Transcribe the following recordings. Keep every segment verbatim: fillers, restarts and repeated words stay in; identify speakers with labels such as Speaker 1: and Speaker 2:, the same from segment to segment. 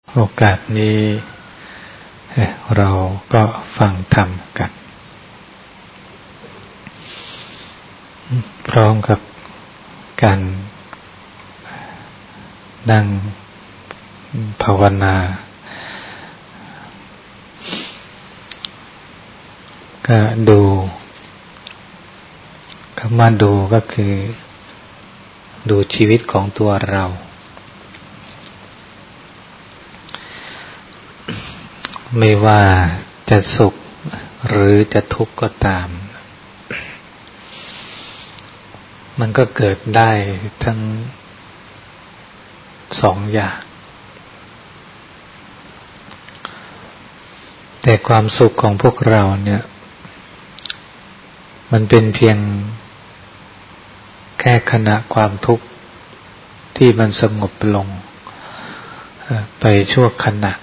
Speaker 1: โอกาสนี้เราก็ฟังธรรมกันพร้อมกับการนั่งภาวนาก็ดูคำว่าดูก็คือดูชีวิตของตัวเราไม่ว่าจะสุขหรือจะทุกข์ก็ตามมันก็เกิดได้ทั้งสองอย่างแต่ความสุขของพวกเราเนี่ยมันเป็นเพียงแค่ขณะความทุกข์ที่มันสงบลงไปชั่วขณะ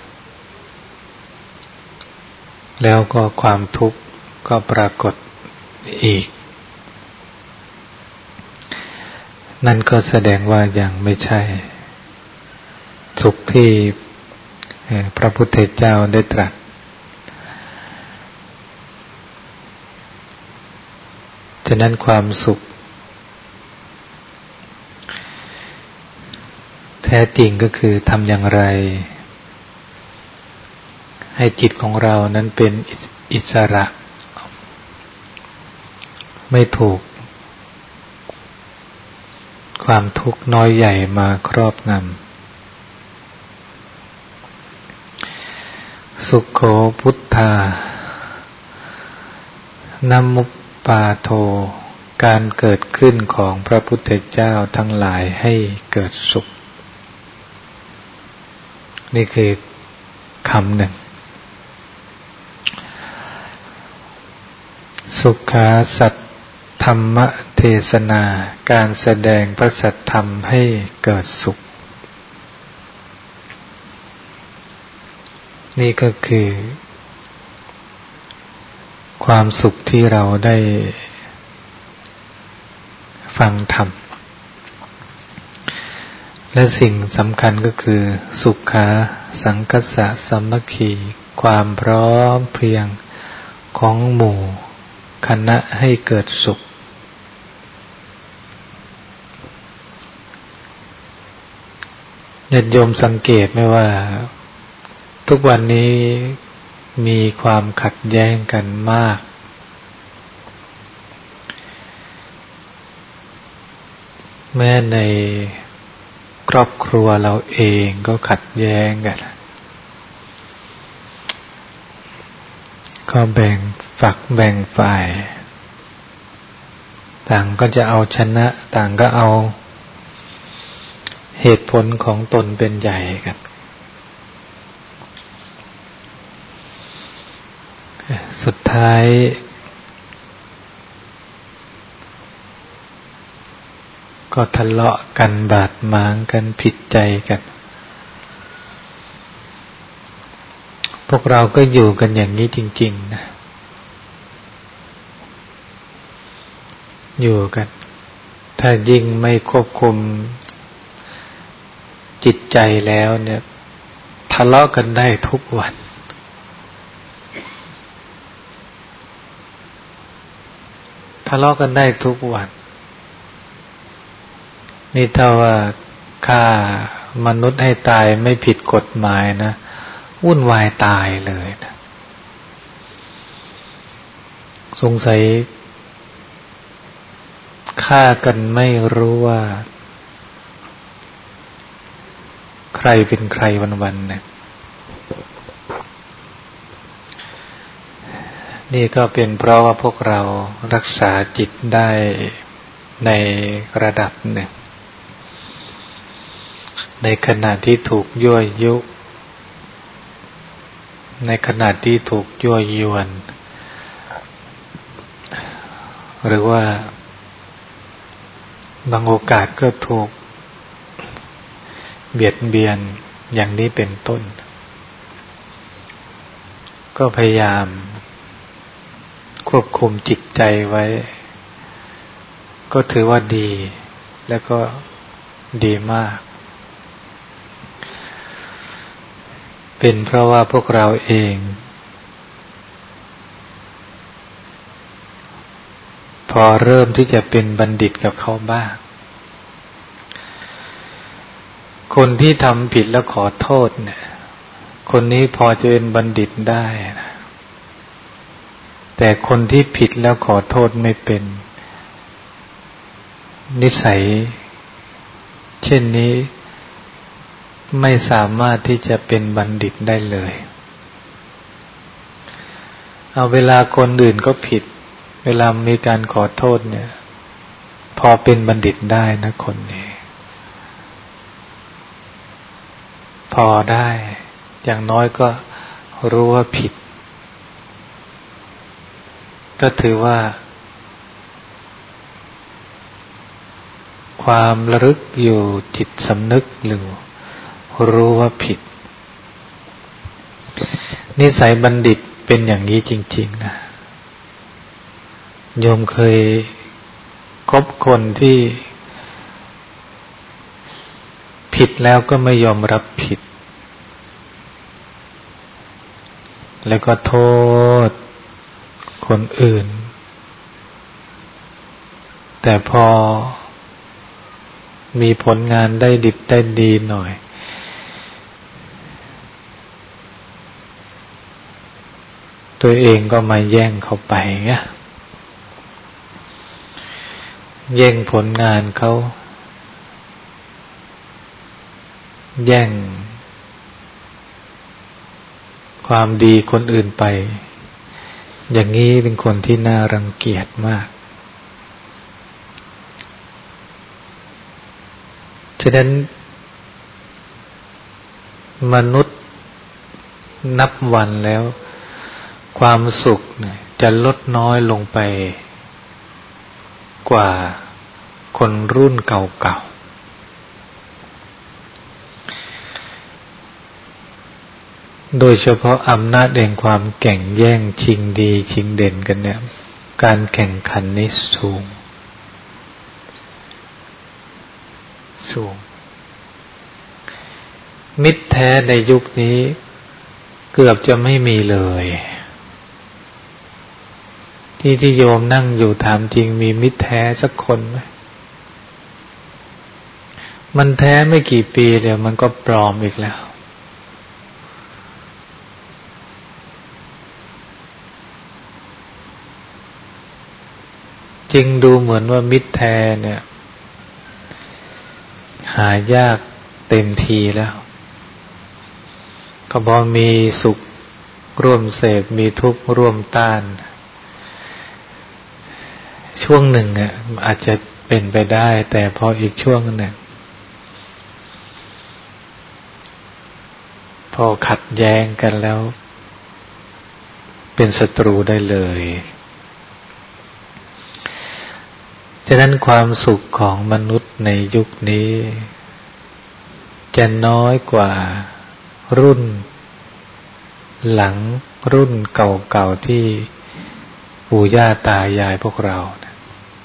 Speaker 1: แล้วก็ความทุกข์ก็ปรากฏอีกนั่นก็แสดงว่ายังไม่ใช่สุขที่พระพุทธเจ้าได้ตรัสฉะนั้นความสุขแท้จริงก็คือทำอย่างไรให้จิตของเรานั้นเป็นอิสระไม่ถูกความทุกข์น้อยใหญ่มาครอบงำสุขโขพุทธานัมมุปปาโทการเกิดขึ้นของพระพุทธเจ้าทั้งหลายให้เกิดสุขนี่คือคำหนึ่งสุขาสัทธรรมเทศนาการแสดงพระสัทธรรมให้เกิดสุขนี่ก็คือความสุขที่เราได้ฟังธรรมและสิ่งสำคัญก็คือสุขาสังคัสสะสามัคคีความพร้อมเพรียงของหมู่คณะให้เกิดสุขญาติโยมสังเกตไหมว่าทุกวันนี้มีความขัดแย้งกันมากแม้ในครอบครัวเราเองก็ขัดแย้งกันก็แบ่งฝักแบ่งฝ่ายต่างก็จะเอาชนะต่างก็เอาเหตุผลของตนเป็นใหญ่กันสุดท้ายก็ทะเลาะกันบาดหมางกันผิดใจกันพวกเราก็อยู่กันอย่างนี้จริงๆนะอยู่กันถ้ายิ่งไม่ควบคุมจิตใจแล้วเนี่ยทะเลาะกันได้ทุกวันทะเลาะกันได้ทุกวันนี่ถ้าว่าฆ่ามนุษย์ให้ตายไม่ผิดกฎหมายนะวุ่นวายตายเลยนะสงสัยฆ่ากันไม่รู้ว่าใครเป็นใครวันๆเนี่ยนี่ก็เป็นเพราะว่าพวกเรารักษาจิตได้ในระดับหนึ่งในขณะที่ถูกยั่วยุในขณะที่ถูกยั่วยวนหรือว่าบางโอกาสก็ถูกเบียดเบียนอย่างนี้เป็นต้นก็พยายามควบคุมจิตใจไว้ก็ถือว่าดีและก็ดีมากเป็นเพราะว่าพวกเราเองพอเริ่มที่จะเป็นบัณฑิตกับเขาบ้างคนที่ทำผิดแล้วขอโทษเนี่ยคนนี้พอจะเป็นบัณฑิตได้นะแต่คนที่ผิดแล้วขอโทษไม่เป็นนิสัยเช่นนี้ไม่สามารถที่จะเป็นบัณฑิตได้เลยเอาเวลาคนอื่นก็ผิดเวลามีการขอโทษเนี่ยพอเป็นบัณฑิตได้นะคนนี้พอได้อย่างน้อยก็รู้ว่าผิดก็ถือว่าความระลึกอยู่จิตสำนึกหรือรู้ว่าผิดนิสัยบัณฑิตเป็นอย่างนี้จริงๆนะโยมเคยคบคนที่ผิดแล้วก็ไม่ยอมรับผิดแล้วก็โทษคนอื่นแต่พอมีผลงานได้ดิบได้ดีหน่อยตัวเองก็มาแย่งเขาไปไงแย่งผลงานเขาแย่งความดีคนอื่นไปอย่างนี้เป็นคนที่น่ารังเกียจมากฉะนั้นมนุษย์นับวันแล้วความสุขเนี่ยจะลดน้อยลงไปกว่าคนรุ่นเก่าๆโดยเฉพาะอำนาจแห่งความแข่งแย่งชิงดีชิงเด่นกันเนี่ยการแข่งขันนี้สูงสูงมิตรแท้ในยุคนี้เกือบจะไม่มีเลยที่ที่โยมนั่งอยู่ถามจริงมีมิตรแท้สักคนไหมมันแท้ไม่กี่ปีเดี๋ยวมันก็ปลอมอีกแล้วจริงดูเหมือนว่ามิตรแท้เนี่ยหายากเต็มทีแล้วก็พอมีสุขร่วมเสพมีทุกข์ร่วมต้านช่วงหนึ่งอ่ะอาจจะเป็นไปได้แต่พออีกช่วงหนึ่งพอขัดแย้งกันแล้วเป็นศัตรูได้เลยฉะนั้นความสุขของมนุษย์ในยุคนี้จะน้อยกว่ารุ่นหลังรุ่นเก่าๆที่ปู่ย่าตายายพวกเรานะ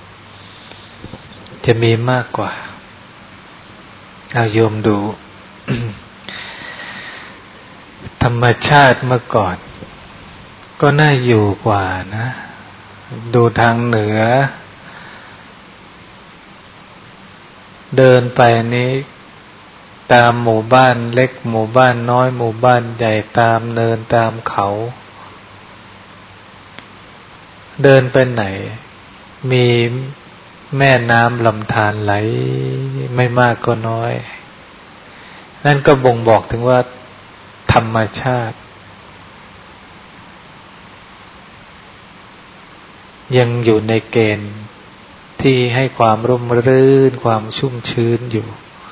Speaker 1: จะมีมากกว่าเอาโยมดู ธรรมชาติเมื่อก่อนก็น่าอยู่กว่านะดูทางเหนือเดินไปนี้ตามหมู่บ้านเล็กหมู่บ้านน้อยหมู่บ้านใหญ่ตามเนินตามเขาเดินไปไหนมีแม่น้ำลำธารไหลไม่มากก็น้อยนั่นก็บ่งบอกถึงว่าธรรมชาติยังอยู่ในเกณฑ์ที่ให้ความร่มรื่นความชุ่มชื้นอยู่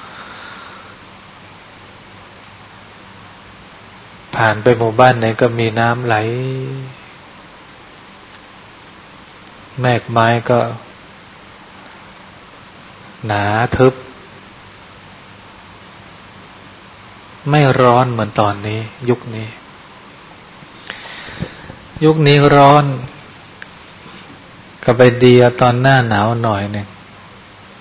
Speaker 1: ผ่านไปหมู่บ้านไหนก็มีน้ำไหลแมกไม้ก็หนาทึบไม่ร้อนเหมือนตอนนี้ยุคนี้ยุคนี้ร้อนก็ไปดีตอนหน้าหนาวหน่อยหนึ่ง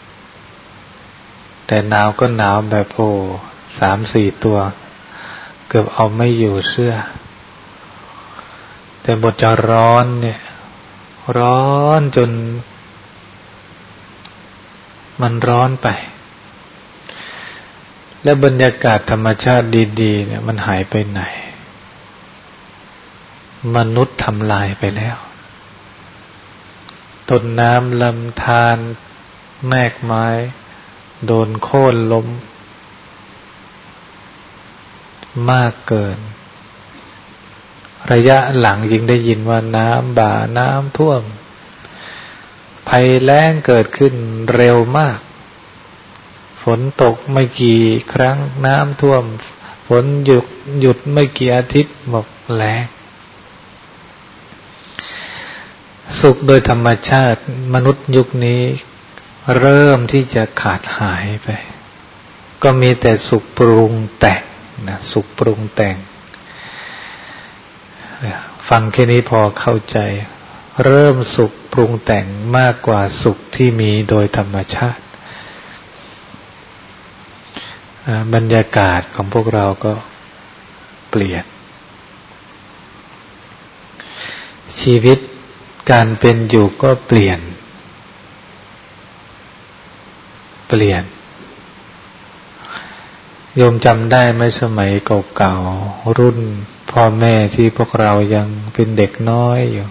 Speaker 1: แต่หนาวก็หนาวแบบโอ้สามสี่ตัวกือบเอาไม่อยู่เสื้อแต่บทจะร้อนเนี่ยร้อนจนมันร้อนไปและบรรยากาศธรรมชาติดีๆเนี่ยมันหายไปไหนมนุษย์ทำลายไปแล้วต้นน้ำลำธารแมกไม้โดนโค่นล้มมากเกินระยะหลังยิ่งได้ยินว่าน้ำบ่าน้ำท่วมภัยแล้งเกิดขึ้นเร็วมากฝนตกไม่กี่ครั้งน้ำท่วมฝนหยุดหยุดไม่กี่อาทิตย์หมดแล้งสุขโดยธรรมชาติมนุษย์ยุคนี้เริ่มที่จะขาดหายไปก็มีแต่สุขปรุงแต่งนะสุขปรุงแต่งฟังแค่นี้พอเข้าใจเริ่มสุขปรุงแต่งมากกว่าสุขที่มีโดยธรรมชาติบรรยากาศของพวกเราก็เปลี่ยนชีวิตการเป็นอยู่ก็เปลี่ยนเปลี่ยนโยมจำได้ไหมสมัยเก่าๆรุ่นพ่อแม่ที่พวกเรายังเป็นเด็กน้อยอยู่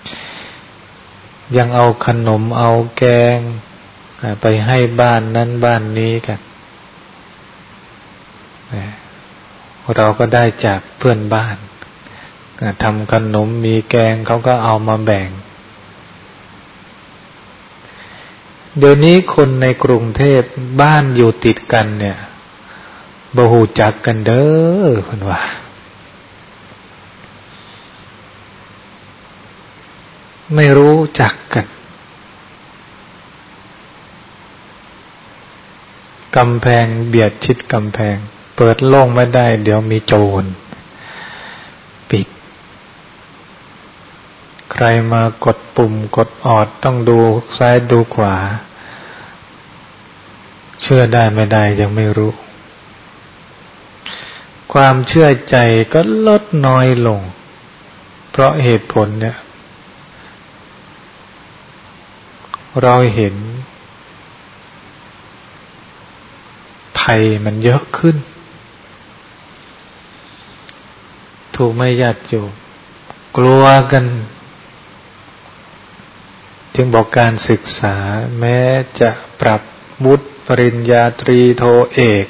Speaker 1: ยังเอาขนมเอาแกงไปให้บ้านนั้นบ้านนี้กันเราก็ได้จากเพื่อนบ้านทำขนมมีแกงเขาก็เอามาแบ่งเดี๋ยวนี้คนในกรุงเทพบ้านอยู่ติดกันเนี่ยบ่ฮู้จักกันเด้อเพิ่นว่าไม่รู้จักกันกำแพงเบียดชิดกำแพงเปิดโล่งไม่ได้เดี๋ยวมีโจรปิดใครมากดปุ่มกดออดต้องดูซ้ายดูขวาเชื่อได้ไม่ได้ยังไม่รู้ความเชื่อใจก็ลดน้อยลงเพราะเหตุผลเนี่ยเราเห็นภัยมันเยอะขึ้นถูกไหมญาติโยมกลัวกันจึงบอกการศึกษาแม้จะปรับวุฒิปริญญาตรีโทเอก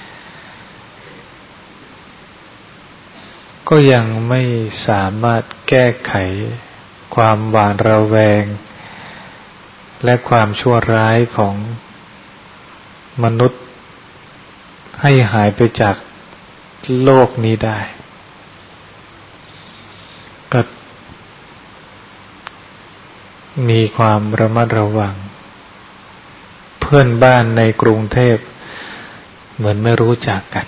Speaker 1: ก็ยังไม่สามารถแก้ไขความหวาดระแวงและความชั่วร้ายของมนุษย์ให้หายไปจากโลกนี้ได้ก็มีความระมัดระวังเพื่อนบ้านในกรุงเทพเหมือนไม่รู้จักกัน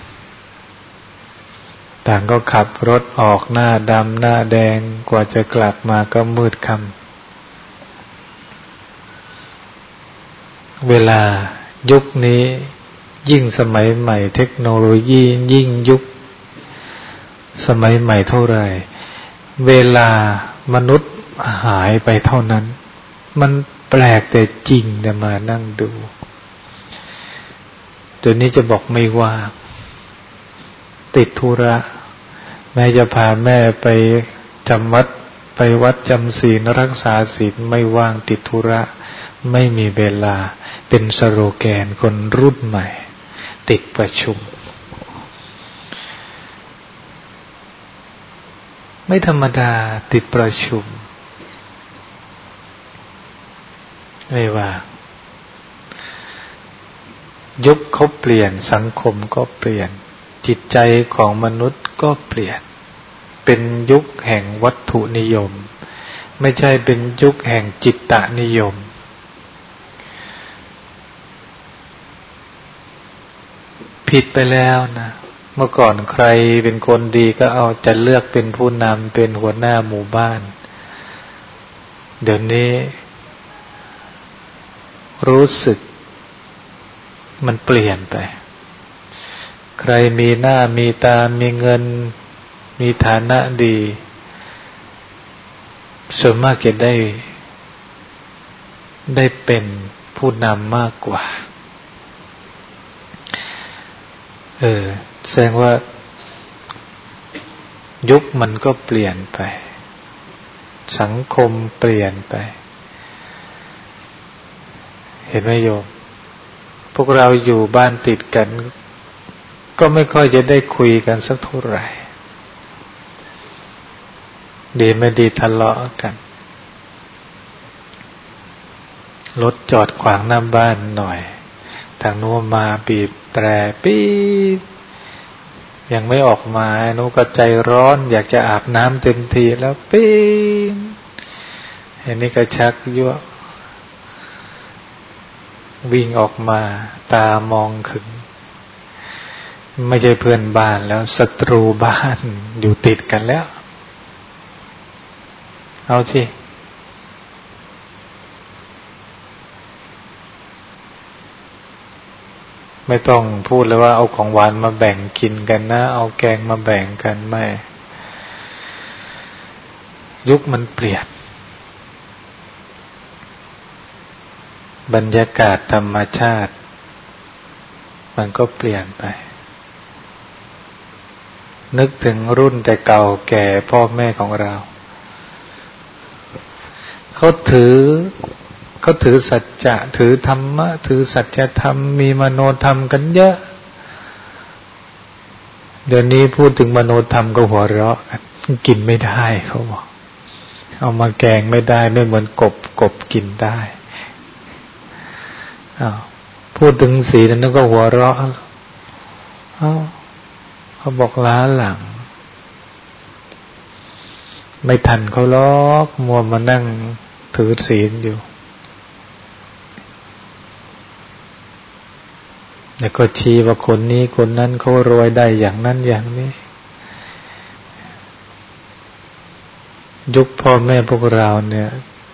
Speaker 1: ต่างก็ขับรถออกหน้าดำหน้าแดงกว่าจะกลับมาก็มืดค่ำเวลายุคนี้ยิ่งสมัยใหม่เทคโนโลยียิ่งยุคสมัยใหม่เท่าไหร่เวลามนุษย์หายไปเท่านั้นมันแปลกแต่จริงแต่มานั่งดูเดี๋ยวนี้จะบอกไม่ว่างติดธุระแม่จะพาแม่ไปจำวัดไปวัดจำศีลรักษาศีลไม่ว่างติดธุระไม่มีเวลาเป็นสโลแกนคนรุ่นใหม่ติดประชุมไม่ธรรมดาติดประชุมไม่ว่ายุคเขาเปลี่ยนสังคมก็เปลี่ยนจิตใจของมนุษย์ก็เปลี่ยนเป็นยุคแห่งวัตถุนิยมไม่ใช่เป็นยุคแห่งจิตตนิยมผิดไปแล้วนะเมื่อก่อนใครเป็นคนดีก็เอาจะเลือกเป็นผู้นำเป็นหัวหน้าหมู่บ้านเดี๋ยวนี้รู้สึกมันเปลี่ยนไปใครมีหน้ามีตามีเงินมีฐานะดีส่วนมากจะได้ได้เป็นผู้นำมากกว่าเออแสดงว่ายุคมันก็เปลี่ยนไปสังคมเปลี่ยนไปเห็นไหมโยมพวกเราอยู่บ้านติดกันก็ไม่ค่อยจะได้คุยกันสักเท่าไหร่ดีไม่ดีทะเลาะกันรถจอดขวางหน้าบ้านหน่อยทางโน้นมาบีบแตรปี๊ดยังไม่ออกมาโน้นก็ใจร้อนอยากจะอาบน้ำเต็มทีแล้วปี๊ดอันนี้ก็ชักยั่ววิ่งออกมาตามองขึงไม่ใช่เพื่อนบ้านแล้วศัตรูบ้านอยู่ติดกันแล้วเอาสิไม่ต้องพูดเลยว่าเอาของหวานมาแบ่งกินกันนะเอาแกงมาแบ่งกันไม่ยุคมันเปลี่ยนบรรยากาศธรรมชาติมันก็เปลี่ยนไปนึกถึงรุ่นแต่เก่าแก่พ่อแม่ของเราเขาถือเขาถือสัจจะถือธรรมะถือสัจธรรมมีมโนธรรมกันเยอะเดี๋ยวนี้พูดถึงมโนธรรมก็หัวเราะกันกินไม่ได้เขาบอกเอามาแกงไม่ได้ไม่เหมือนกบกบกินได้อ้าวพูดถึงศีลนั้นก็หัวเราะเอ้าเขาบอกล้าหลังไม่ทันเขาล็อกมัวมานั่งถือศีลอยู่แล้วก็ชี้ว่าคนนี้คนนั้นเขารวยได้อย่างนั้นอย่างนี้ยุคพ่อแม่พวกเราเนี่ย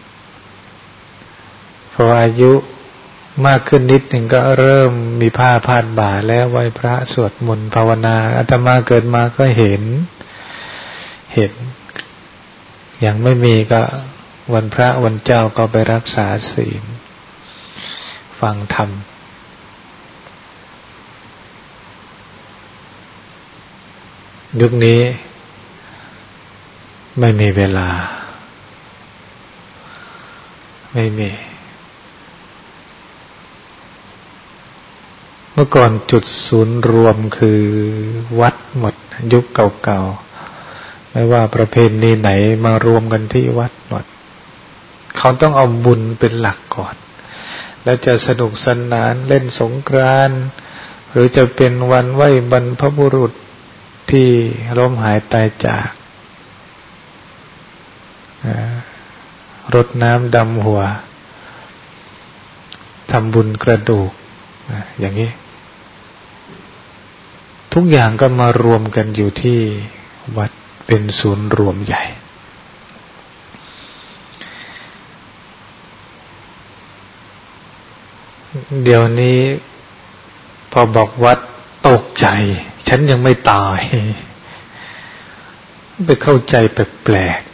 Speaker 1: พออายุมากขึ้นนิดหนึ่งก็เริ่มมีผ้าพาดบ่าแล้วไหว้พระสวดมนต์ภาวนาอาตมาเกิดมาก็เห็นเห็นอย่างไม่มีก็วันพระวันเจ้าก็ไปรักษาศีลฟังธรรมยุคนี้ไม่มีเวลาไม่มีเมื่อก่อนจุดศูนย์รวมคือวัดหมดยุคเก่าๆไม่ว่าประเพณีไหนมารวมกันที่วัดหมดเขาต้องเอาบุญเป็นหลักก่อนแล้วจะสนุกสนานเล่นสงกรานต์หรือจะเป็นวันไหว้บรรพบุรุษที่ล้มหายตายจากรดน้ำดำหัวทำบุญกระดูกอย่างนี้ทุกอย่างก็มารวมกันอยู่ที่วัดเป็นศูนย์รวมใหญ่เดี๋ยวนี้พอบอกวัดตกใจฉันยังไม่ตายไปเข้าใจแปลก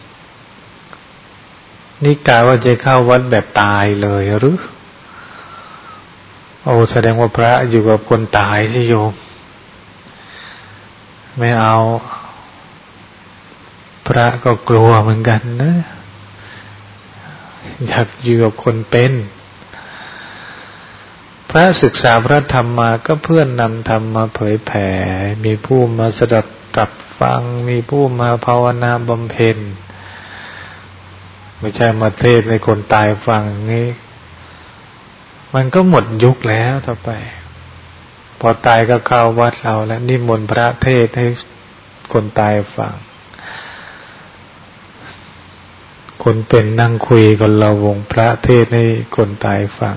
Speaker 1: ๆนี่กะว่าจะเข้าวัดแบบตายเลยหรือโอ้แสดงว่าพระอยู่กับคนตายสิโยมไม่เอาพระก็กลัวเหมือนกันนะอยากอยู่กับคนเป็นพระศึกษาพระธรรมมาก็เพื่อนนำธรรมมาเผยแผ่มีผู้มาสดับตรับฟังมีผู้มาภาวนาบำเพ็ญไม่ใช่มาเทศในคนตายฟังอย่างนี้มันก็หมดยุคแล้วต่อไปพอตายก็เข้าวัดเราแล้วนิมนต์พระเทศให้คนตายฟังคนเป็นนั่งคุยกันเราวงพระเทศให้คนตายฟัง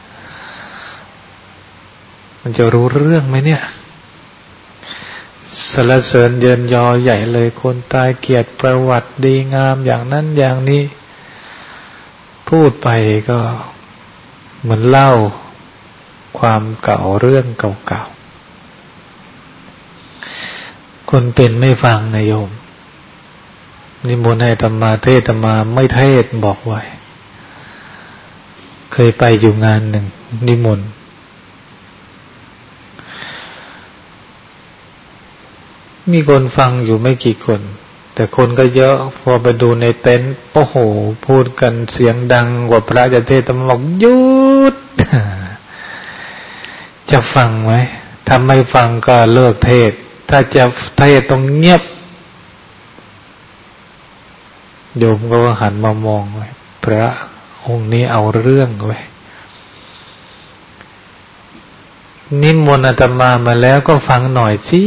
Speaker 1: มันจะรู้เรื่องไหมเนี่ยสรรเสริญเยินยอใหญ่เลยคนตายเกียรติประวัติดีงามอย่างนั้นอย่างนี้พูดไปก็เหมือนเล่าความเก่าเรื่องเก่าคนเป็นไม่ฟังนะโยมนิมนต์ให้อาตมาเทศน์อาตมาไม่เทศน์บอกไว้เคยไปอยู่งานหนึ่งนิมนต์มีคนฟังอยู่ไม่กี่คนแต่คนก็เยอะพอไปดูในเต็นท์โอ้โหพูดกันเสียงดังกว่าพระจะเทศน์อาตมาบอกหยุด จะฟังไหมถ้าไม่ฟังก็เลิกเทศน์ถ้าจะเทศน์ต้องเงียบโยมก็หันมามองไว้พระองค์นี้เอาเรื่องไว้นิมนต์อาตมามาแล้วก็ฟังหน่อยสิ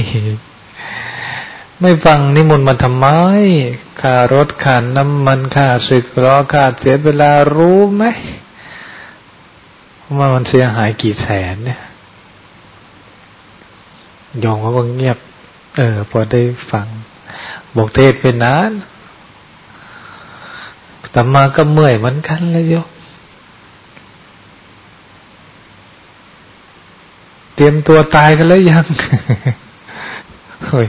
Speaker 1: ไม่ฟังนิมนต์มาทำไมค่ารถค่าน้ำมันค่าสึกล้อค่าเสียเวลารู้ไหมว่ามันเสียหายกี่แสนเนี่ยโยมเขาก็เงียบเออพอได้ฟังบอกเทศไปนานอาตมาก็เมื่อยเหมือนกันเลยโยมเตรียมตัวตายกันแล้วยังเฮ้ย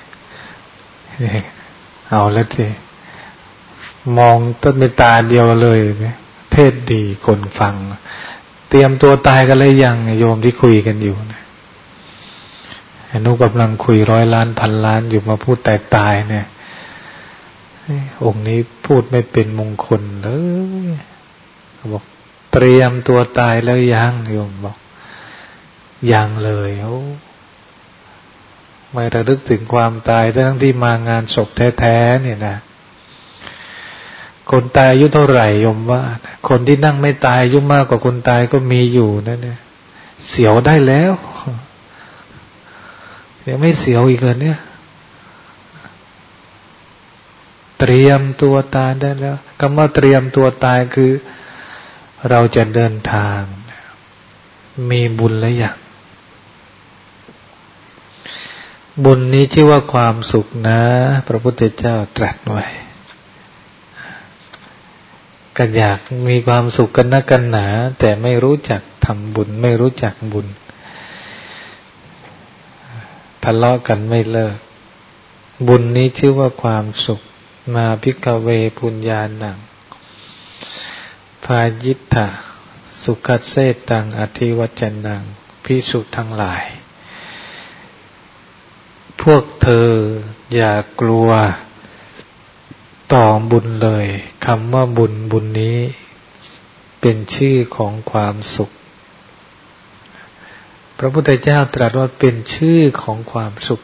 Speaker 1: เอาแล้วทีมองต้นเป็นตาเดียวเลยเทศดีคนฟังเตรียมตัวตายกันแล้วยังโยมที่คุยกันอยู่นะอนุกำลังคุยร้อยล้านพันล้านอยู่มาพูดแต่ตายเนี่ยองค์นี้พูดไม่เป็นมงคลเลยเขาบอกเตรียมตัวตายแล้วยังโยมบอกยังเลยโอ้ไม่ระลึกถึงความตายทั้งที่มางานศพแท้ๆเนี่ยนะคนตายอายุเท่าไหร่โยมว่าคนที่นั่งไม่ตายอายุมากกว่าคนตายก็มีอยู่นะเนี่ยเสียวได้แล้วยังไม่เสียวอีกเลยเนี่ยเตรียมตัวตายได้แล้วคำว่าเตรียมตัวตายคือเราจะเดินทางมีบุญและอย่างบุญนี้ชื่อว่าความสุขนะพระพุทธเจ้าตรัสไว้กันอยากมีความสุขกันนักกันหนาแต่ไม่รู้จักทำบุญไม่รู้จักบุญทะเลาะกันไม่เลิกบุญนี้ชื่อว่าความสุขมาภิกขเวปุญญาณังพายิตถะสุขเสตังอธิวัจจนังภิกษุทั้งหลายพวกเธออย่ากลัวต่อบุญเลยคำว่าบุญบุญนี้เป็นชื่อของความสุขพระพุทธเจ้าตรัสว่าเป็นชื่อของความสุข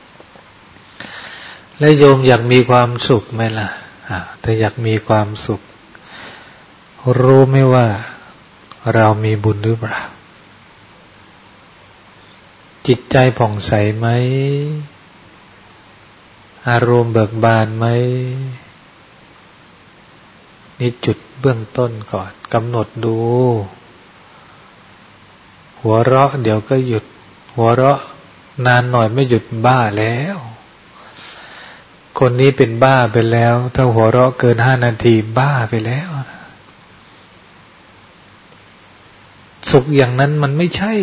Speaker 1: และโยมอยากมีความสุขไหมล่ะถ้าอยากมีความสุขรู้ไหมว่าเรามีบุญหรือเปล่าจิตใจผ่องใสไหมอารมณ์เบิกบานไหมนี่จุดเบื้องต้นก่อนกำหนดดูหัวเราะเดี๋ยวก็หยุดหัวเราะนานหน่อยไม่หยุดบ้าแล้วคนนี้เป็นบ้าไปแล้วถ้าหัวเราะเกินห้านาทีบ้าไปแล้วสุขอย่างนั้นมันไม่ใช่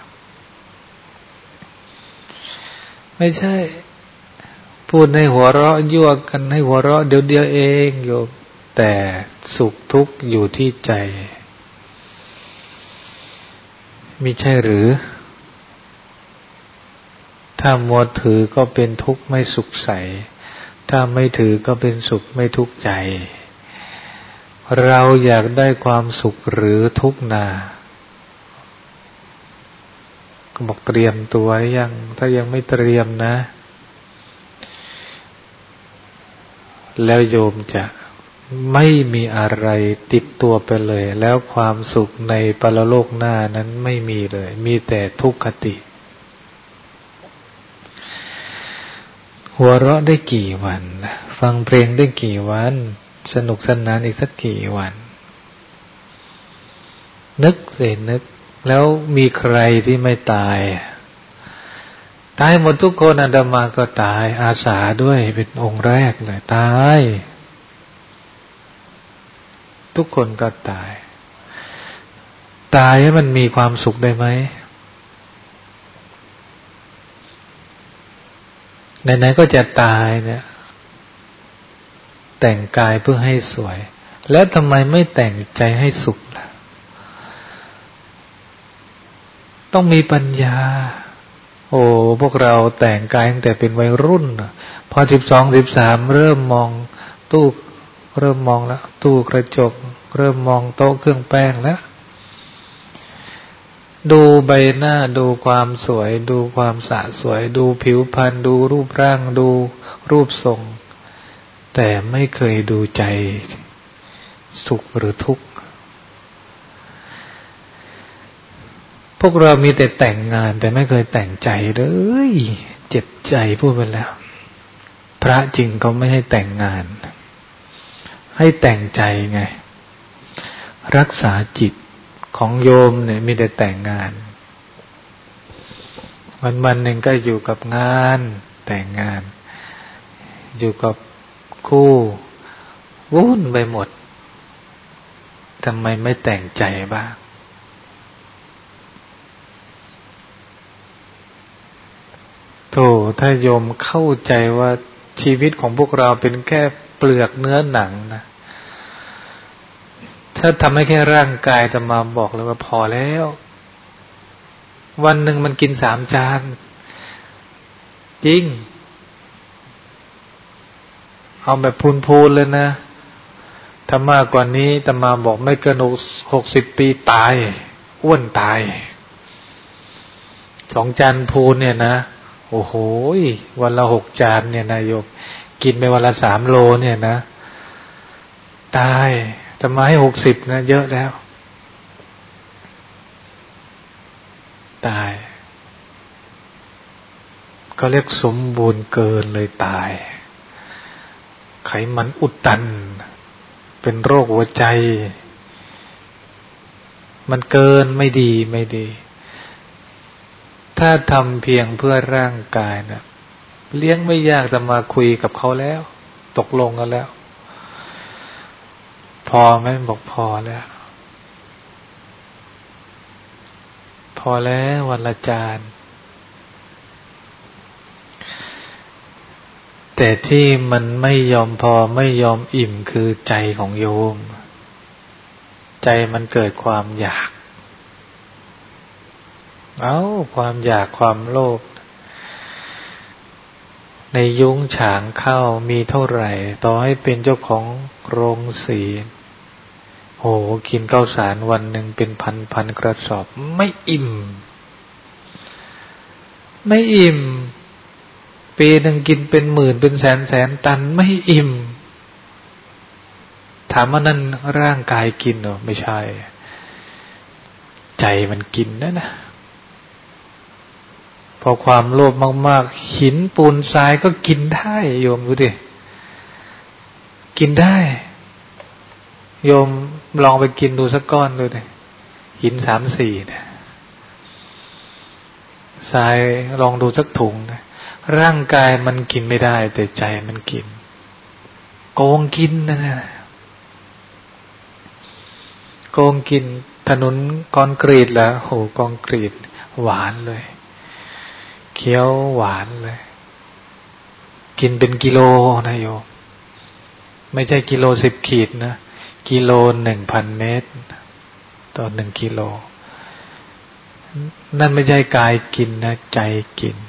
Speaker 1: ไม่ใช่พูดให้หัวเราะยั่วกันให้หัวเราะเดี๋ยวเดียวเองโยมแต่สุขทุกข์อยู่ที่ใจมิใช่หรือถ้ามัวถือก็เป็นทุกข์ไม่สุขใสถ้าไม่ถือก็เป็นสุขไม่ทุกข์ใจเราอยากได้ความสุขหรือทุกข์นาก็บอกเตรียมตัวหรือยังถ้ายังไม่เตรียมนะแล้วโยมจะไม่มีอะไรติดตัวไปเลยแล้วความสุขในปรโลกหน้านั้นไม่มีเลยมีแต่ทุกขติหัวเราะได้กี่วันฟังเพลงได้กี่วันสนุกสนานอีกสักกี่วันนึกสินึกแล้วมีใครที่ไม่ตายตายหมดทุกคนอาตมาก็ตายอาสาด้วยเป็นองค์แรกเลยตายทุกคนก็ตายตายให้มันมีความสุขได้ไหมไหนๆก็จะตายเนี่ยแต่งกายเพื่อให้สวยแล้วทำไมไม่แต่งใจให้สุขล่ะต้องมีปัญญาโอ้พวกเราแต่งกายตั้งแต่เป็นวัยรุ่นพอสิบสองสิบสามเริ่มมองตู้เริ่มมองแล้วตู้กระจกเริ่มมองโต๊ะเครื่องแป้งแล้วดูใบหน้าดูความสวยดูความสะสวยดูผิวพรรณดูรูปร่างดูรูปทรงแต่ไม่เคยดูใจสุขหรือทุกข์พวกเรามีแต่แต่งงานแต่ไม่เคยแต่งใจเลยเจ็บใจพูดไปแล้วพระจริงเขาไม่ให้แต่งงานให้แต่งใจไงรักษาจิตของโยมเนี่ยมีแต่แต่งงานวันวันหนึ่งก็อยู่กับงานแต่งงานอยู่กับคู่วุ่นไปหมดทำไมไม่แต่งใจบ้างโธ่ถ้าโยมเข้าใจว่าชีวิตของพวกเราเป็นแค่เปลือกเนื้อหนังนะถ้าทำให้แค่ร่างกายจะมาบอกเลยว่าพอแล้ววันหนึ่งมันกินสามจานจริงเอาแบบพูนๆเลยนะถ้ามากกว่านี้จะมาบอกไม่เกินหกสิบปีตายอ้วนตายสองจานพูนเนี่ยนะโอ้โหวันละหกจานเนี่ยนายกกินไปวันละสามโลเนี่ยนะตายจะมาให้หกสิบนะเยอะแล้วตายก็เรียกสมบูรณ์เกินเลยตายไขมันอุดตันเป็นโรคหัวใจมันเกินไม่ดีไม่ดีถ้าทำเพียงเพื่อร่างกายนะเลี้ยงไม่ยากจะมาคุยกับเขาแล้วตกลงกันแล้วพอไหมบอกพอแล้วพอแล้ววันละจานแต่ที่มันไม่ยอมพอไม่ยอมอิ่มคือใจของโยมใจมันเกิดความอยากเอ้าความอยากความโลภในยุ้งฉางข้าวมีเท่าไหร่ต่อให้เป็นเจ้าของโรงสีโหกินข้าวสารวันหนึ่งเป็นพันพันกระสอบไม่อิ่มไม่อิ่มปีหนึ่งกินเป็นหมื่นเป็นแสนแสนตันไม่อิ่มถามว่านั่นร่างกายกินเหรอไม่ใช่ใจมันกินนะนะพอความโลภมากๆหินปูนทรายก็กินได้โยมดูดิกินได้โยมลองไปกินดูสักก้อนดูดิหินสามสี่เนี่ยทรายลองดูสักถุงนะร่างกายมันกินไม่ได้แต่ใจมันกินโกงกินนะนะโกงกินถนนคอนกรีตแล้วโหคอนกรีตหวานเลยเคี้ยวหวานเลยกินเป็นกิโลนะโยมไม่ใช่กิโลสิบขีดนะกิโลหนึ่งพันเมตรต่อหนึ่งกิโลนั่นไม่ใช่กายกินนะใจกิน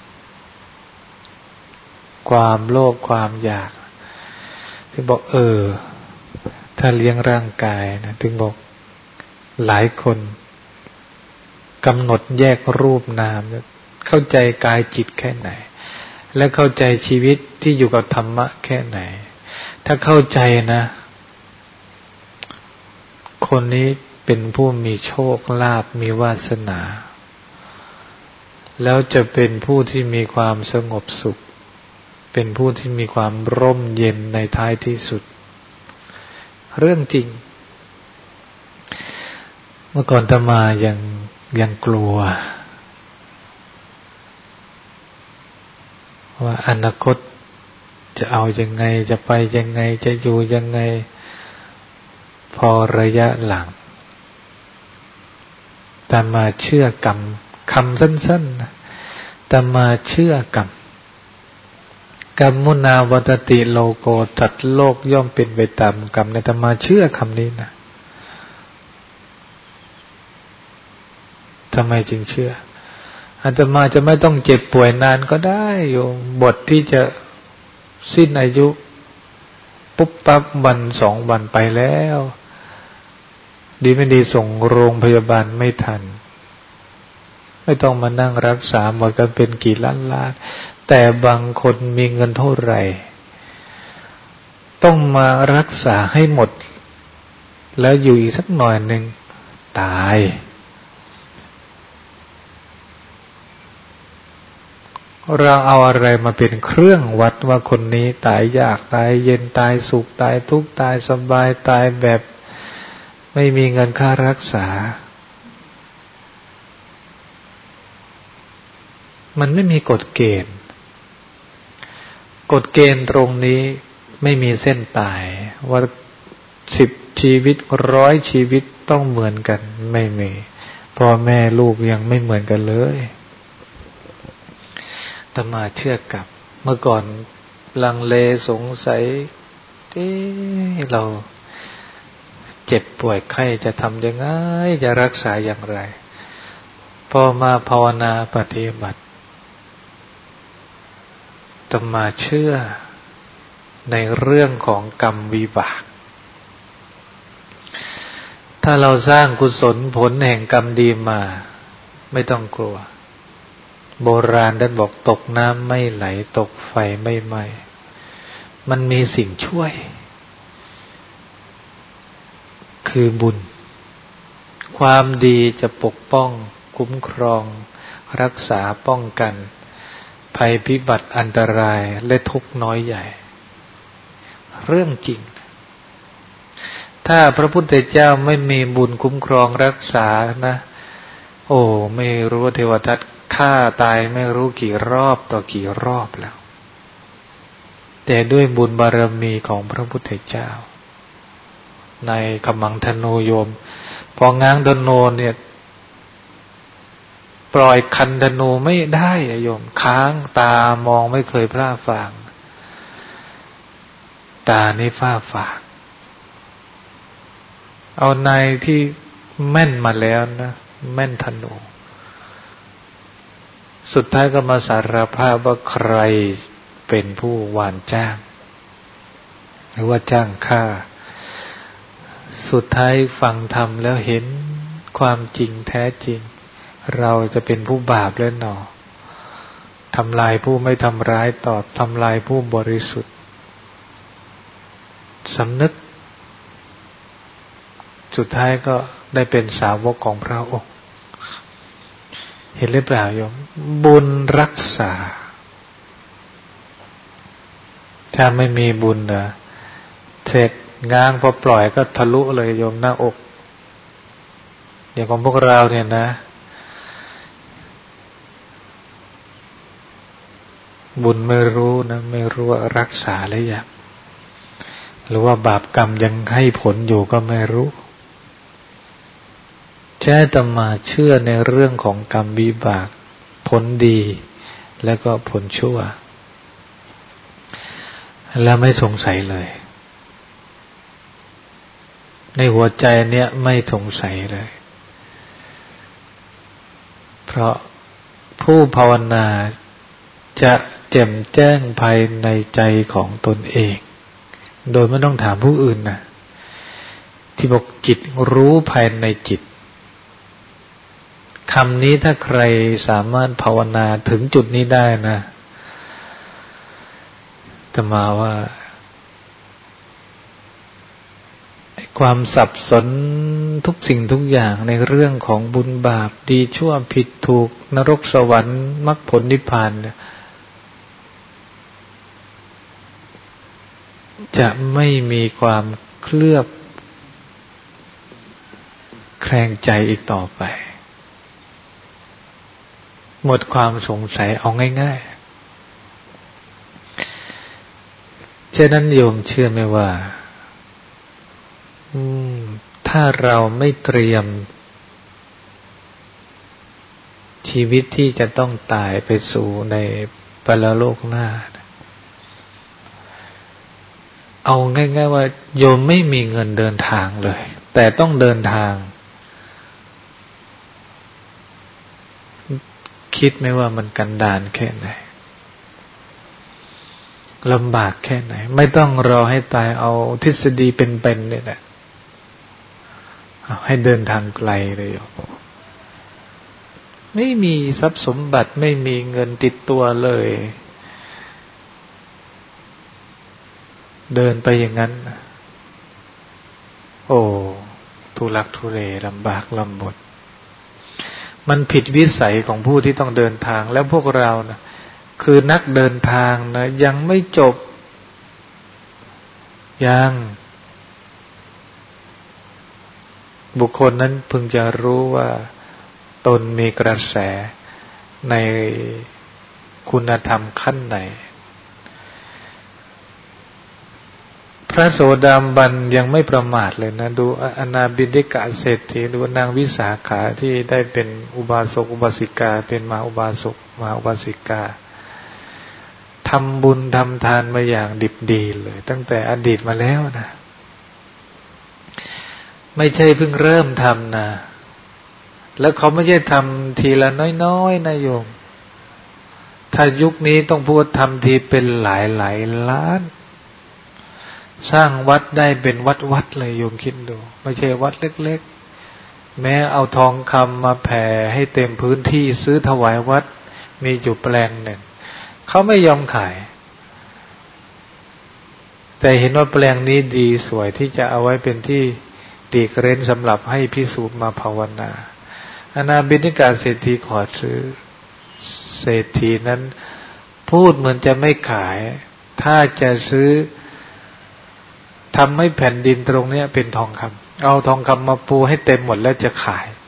Speaker 1: ความโลภความอยากถึงบอกเออถ้าเลี้ยงร่างกายนะถึงบอกหลายคนกำหนดแยกรูปนามเข้าใจกายจิตแค่ไหนและเข้าใจชีวิตที่อยู่กับธรรมะแค่ไหนถ้าเข้าใจนะคนนี้เป็นผู้มีโชคลาภมีวาสนาแล้วจะเป็นผู้ที่มีความสงบสุขเป็นผู้ที่มีความร่มเย็นในท้ายที่สุดเรื่องจริงเมื่อก่อนอาตมายังยังกลัวว่าอนาคตจะเอายังไงจะไปยังไงจะอยู่ยังไงพอระยะหลังอาตมาเชื่อกรรมคำสั้นๆนะอาตมาเชื่อกรรมกรรมุนาวัตติโลโกสัตว์โลกย่อมเป็นไปตามกรรมในธรรมาเชื่อคำนี้นะทำไมจึงเชื่ออาตมาจะไม่ต้องเจ็บป่วยนานก็ได้โยมบทที่จะสิ้นอายุปุ๊บปั๊บวันสองวันไปแล้วดีไม่ดีส่งโรงพยาบาลไม่ทันไม่ต้องมานั่งรักษาหมดกันเป็นกี่ล้านล้านแต่บางคนมีเงินเท่าไหร่ต้องมารักษาให้หมดแล้วอยู่อีกสักหน่อยหนึ่งตายเราเอาอะไรมาเป็นเครื่องวัดว่าคนนี้ตายยากตายเย็นตายสุขตายทุกข์ตายสบายตายแบบไม่มีเงินค่ารักษามันไม่มีกฎเกณฑ์กฎเกณฑ์ตรงนี้ไม่มีเส้นตายว่าสิบชีวิตร้อยชีวิตต้องเหมือนกันไม่มีพ่อแม่ลูกยังไม่เหมือนกันเลยอาตมาเชื่อกับเมื่อก่อนลังเลสงสัยเอ๊ะเราเจ็บป่วยไข้จะทำยังไงจะรักษาอย่างไรพอมาภาวนาปฏิบัติอาตมาเชื่อในเรื่องของกรรมวิบากถ้าเราสร้างกุศลผลแห่งกรรมดีมาไม่ต้องกลัวโบราณท่านบอกตกน้ำไม่ไหลตกไฟไม่ไหม้มันมีสิ่งช่วยคือบุญความดีจะปกป้องคุ้มครองรักษาป้องกันภัยพิบัติอันตรายและทุกข์น้อยใหญ่เรื่องจริงถ้าพระพุทธเจ้าไม่มีบุญคุ้มครองรักษานะโอ้ไม่รู้เทวทัตฆ่าตายไม่รู้กี่รอบต่อกี่รอบแล้วแต่ด้วยบุญบารมีของพระพุทธเจ้าในกำมังธนูโยมพอง้างธนูเนี่ยปล่อยคันธนูไม่ได้โยมค้างตามองไม่เคยพร่าฟางตานี่ฝ้าฟางเอานายที่แม่นมาแล้วนะแม่นธนูสุดท้ายก็มาสารภาพว่าใครเป็นผู้วานจ้างหรือว่าจ้างฆ่าสุดท้ายฟังธรรมแล้วเห็นความจริงแท้จริงเราจะเป็นผู้บาปแล้วหนอทำลายผู้ไม่ทำร้ายตอบทำลายผู้บริสุทธิ์สำนึกสุดท้ายก็ได้เป็นสาวกของพระองค์เห็นหรือเปล่าโยมบุญรักษาถ้าไม่มีบุญนะเสร็จง้างพอปล่อยก็ทะลุเลยโยมหน้าอกอย่างของพวกเราเนี่ยนะบุญไม่รู้นะไม่รู้ว่ารักษาหรือยังหรือว่าบาปกรรมยังให้ผลอยู่ก็ไม่รู้แค่อาตมาเชื่อในเรื่องของกรรมวิบากผลดีและก็ผลชั่วแล้วไม่สงสัยเลยในหัวใจเนี่ยไม่สงสัยเลยเพราะผู้ภาวนาจะแจ่มแจ้งภายในใจของตนเองโดยไม่ต้องถามผู้อื่นนะที่บอกจิตรู้ภายในจิตคำนี้ถ้าใครสามารถภาวนาถึงจุดนี้ได้นะจะมาว่าความสับสนทุกสิ่งทุกอย่างในเรื่องของบุญบาปดีชั่วผิดถูกนรกสวรรค์มรรคผลนิพพานจะไม่มีความเคลือบแคลงใจอีกต่อไปหมดความสงสัยเอาง่ายๆฉะนั้นโยมเชื่อไหมว่าถ้าเราไม่เตรียมชีวิตที่จะต้องตายไปสู่ในปรโลกหน้าเอาง่ายๆว่าโยมไม่มีเงินเดินทางเลยแต่ต้องเดินทางคิดไหมว่ามันกันดารแค่ไหนลำบากแค่ไหนไม่ต้องรอให้ตายเอาทฤษฎีเป็นๆเนี่ยแหละให้เดินทางไกลเลยไม่มีทรัพย์สมบัติไม่มีเงินติดตัวเลยเดินไปอย่างนั้นโอ้ทุลักทุเลลำบากลำบนมันผิดวิสัยของผู้ที่ต้องเดินทางแล้วพวกเรานะคือนักเดินทางนะยังไม่จบยังบุคคลนั้นพึงจะรู้ว่าตนมีกระแสในคุณธรรมขั้นไหนพระโสดาบันยังไม่ประมาทเลยนะดูอนาบิณฑิกะเศรษฐีดูนางวิสาขาที่ได้เป็นอุบาสกอุบาสิกาเป็นมหาอุบาสกมหาอุบาสิกาทำบุญทำทานมาอย่างดิบดีเลยตั้งแต่อดีตมาแล้วนะไม่ใช่เพิ่งเริ่มทำนะแล้วเขาไม่ใช่ทำทีละน้อยๆนะโยมถ้ายุคนี้ต้องพูดทำทีเป็นหลายหลายล้านสร้างวัดได้เป็นวัดวัดเลยโยมคิดดูไม่ใช่วัดเล็กๆแม้เอาทองคำมาแผ่ให้เต็มพื้นที่ซื้อถวายวัดมีอยู่แปลงหนึ่งเขาไม่ยอมขายแต่เห็นว่าแปลงนี้ดีสวยที่จะเอาไว้เป็นที่ตีเกรนสำหรับให้ภิกษุมาภาวนาอนาบิณฑิกะเศรษฐีขอซื้อเศรษฐีนั้นพูดเหมือนจะไม่ขายถ้าจะซื้อทำให้แผ่นดินตรงนี้เป็นทองคำเอาทองคำมาปูให้เต็มหมดแล้วจะขาย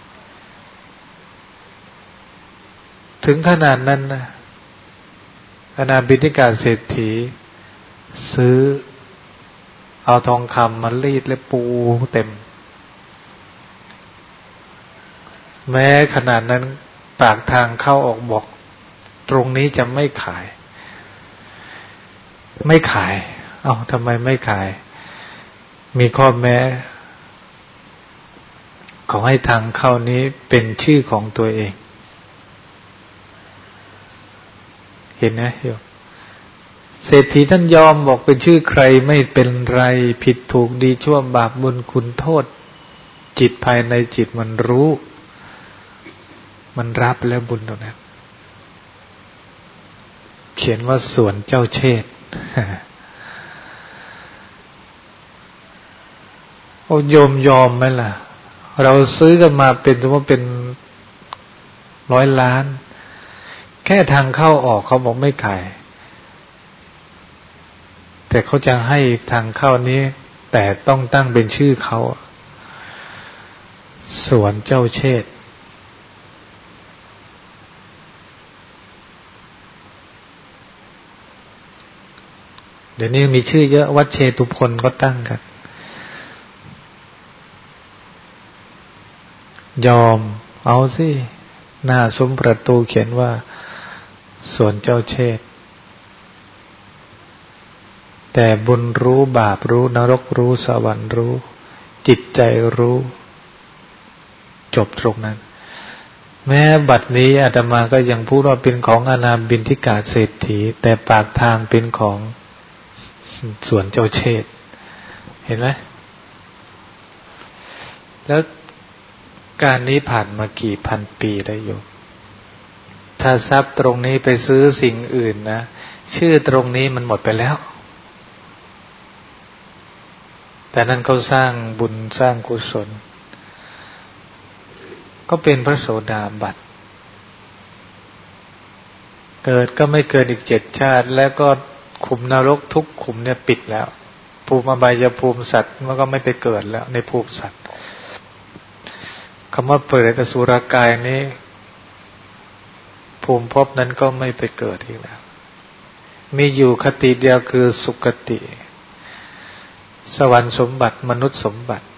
Speaker 1: ถึงขนาดนั้นนะอนาบิณฑิกะเศรษฐีซื้อเอาทองคำมารีดและปูเต็มแม้ขนาดนั้นปากทางเข้าออกบอกตรงนี้จะไม่ขายไม่ขายเอ้าทำไมไม่ขายมีข้อแม้ขอให้ทางเข้านี้เป็นชื่อของตัวเองเห็นไหมโยมเศรษฐีท่านยอมบอกเป็นชื่อใครไม่เป็นไรผิดถูกดีชั่วบาปบุญคุณโทษจิตภายในจิตมันรู้มันรับแล้วบุญตรงนั้นเขียนว่าสวนเจ้าเชษฐ์โอ้โยมยอมไหมล่ะเราซื้อกันมาเป็นสมมติเป็นร้อยล้านแค่ทางเข้าออกเขาบอกไม่ขายแต่เขาจะให้ทางเข้านี้แต่ต้องตั้งเป็นชื่อเขาสวนเจ้าเชษฐ์เดี๋ยวนี้มีชื่อเยอะวัดเชตุพนก็ตั้งกันยอมเอาสิหน้าซุ้มประตูเขียนว่าสวนเจ้าเชษฐ์แต่บุญรู้บาปรู้นรกรู้สวรรค์รู้จิตใจรู้จบตรงนั้นแม้บัดนี้อาตมาก็ยังพูดว่าเป็นของอนาบิณฑิกะเศรษฐีแต่ปากทางเป็นของสวนเจ้าเชษฐ์เห็นไหมแล้วการนี้ผ่านมากี่พันปีได้โยมถ้าทรัพย์ตรงนี้ไปซื้อสิ่งอื่นนะชื่อตรงนี้มันหมดไปแล้วแต่นั่นเขาสร้างบุญสร้างกุศลก็เป็นพระโสดาบันเกิดก็ไม่เกินอีกเจ็ดชาติแล้วก็ขุมนรกทุกขุมเนี่ยปิดแล้วภูมิอบายภูมิสัตว์มันก็ไม่ไปเกิดแล้วในภูมิสัตว์คำว่าเปรตอสุรกายนี้ภูมิภพนั้นก็ไม่ไปเกิดอีกแล้วมีอยู่คติเดียวคือสุคติสวรรค์สมบัติมนุษย์สมบัติ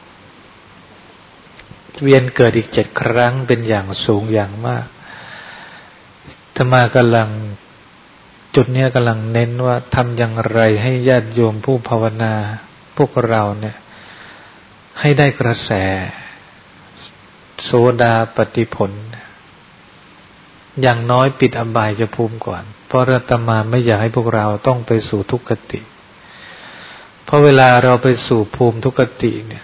Speaker 1: เวียนเกิดอีกเจ็ดครั้งเป็นอย่างสูงอย่างมากอาตมากำลังจุดนี้กำลังเน้นว่าทำอย่างไรให้ญาติโยมผู้ภาวนาพวกเราเนี่ยให้ได้กระแสโสดาปัตติผลอย่างน้อยปิดอบายภูมิก่อนเพราะอาตมาไม่อยากให้พวกเราต้องไปสู่ทุกขติเพราะเวลาเราไปสู่ภูมิทุกขติเนี่ย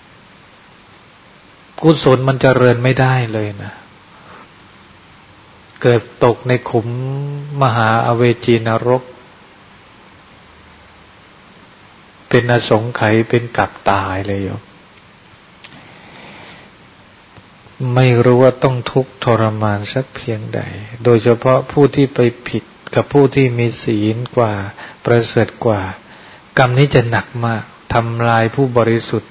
Speaker 1: กุศลมันเจริญไม่ได้เลยนะเกิดตกในขุมมหาอเวจีนรกเป็นอสงไขยเป็นกับตายเลยโยมไม่รู้ว่าต้องทุกข์ทรมานสักเพียงใดโดยเฉพาะผู้ที่ไปผิดกับผู้ที่มีศีลกว่าประเสริฐกว่ากรรมนี้จะหนักมากทำลายผู้บริสุทธิ์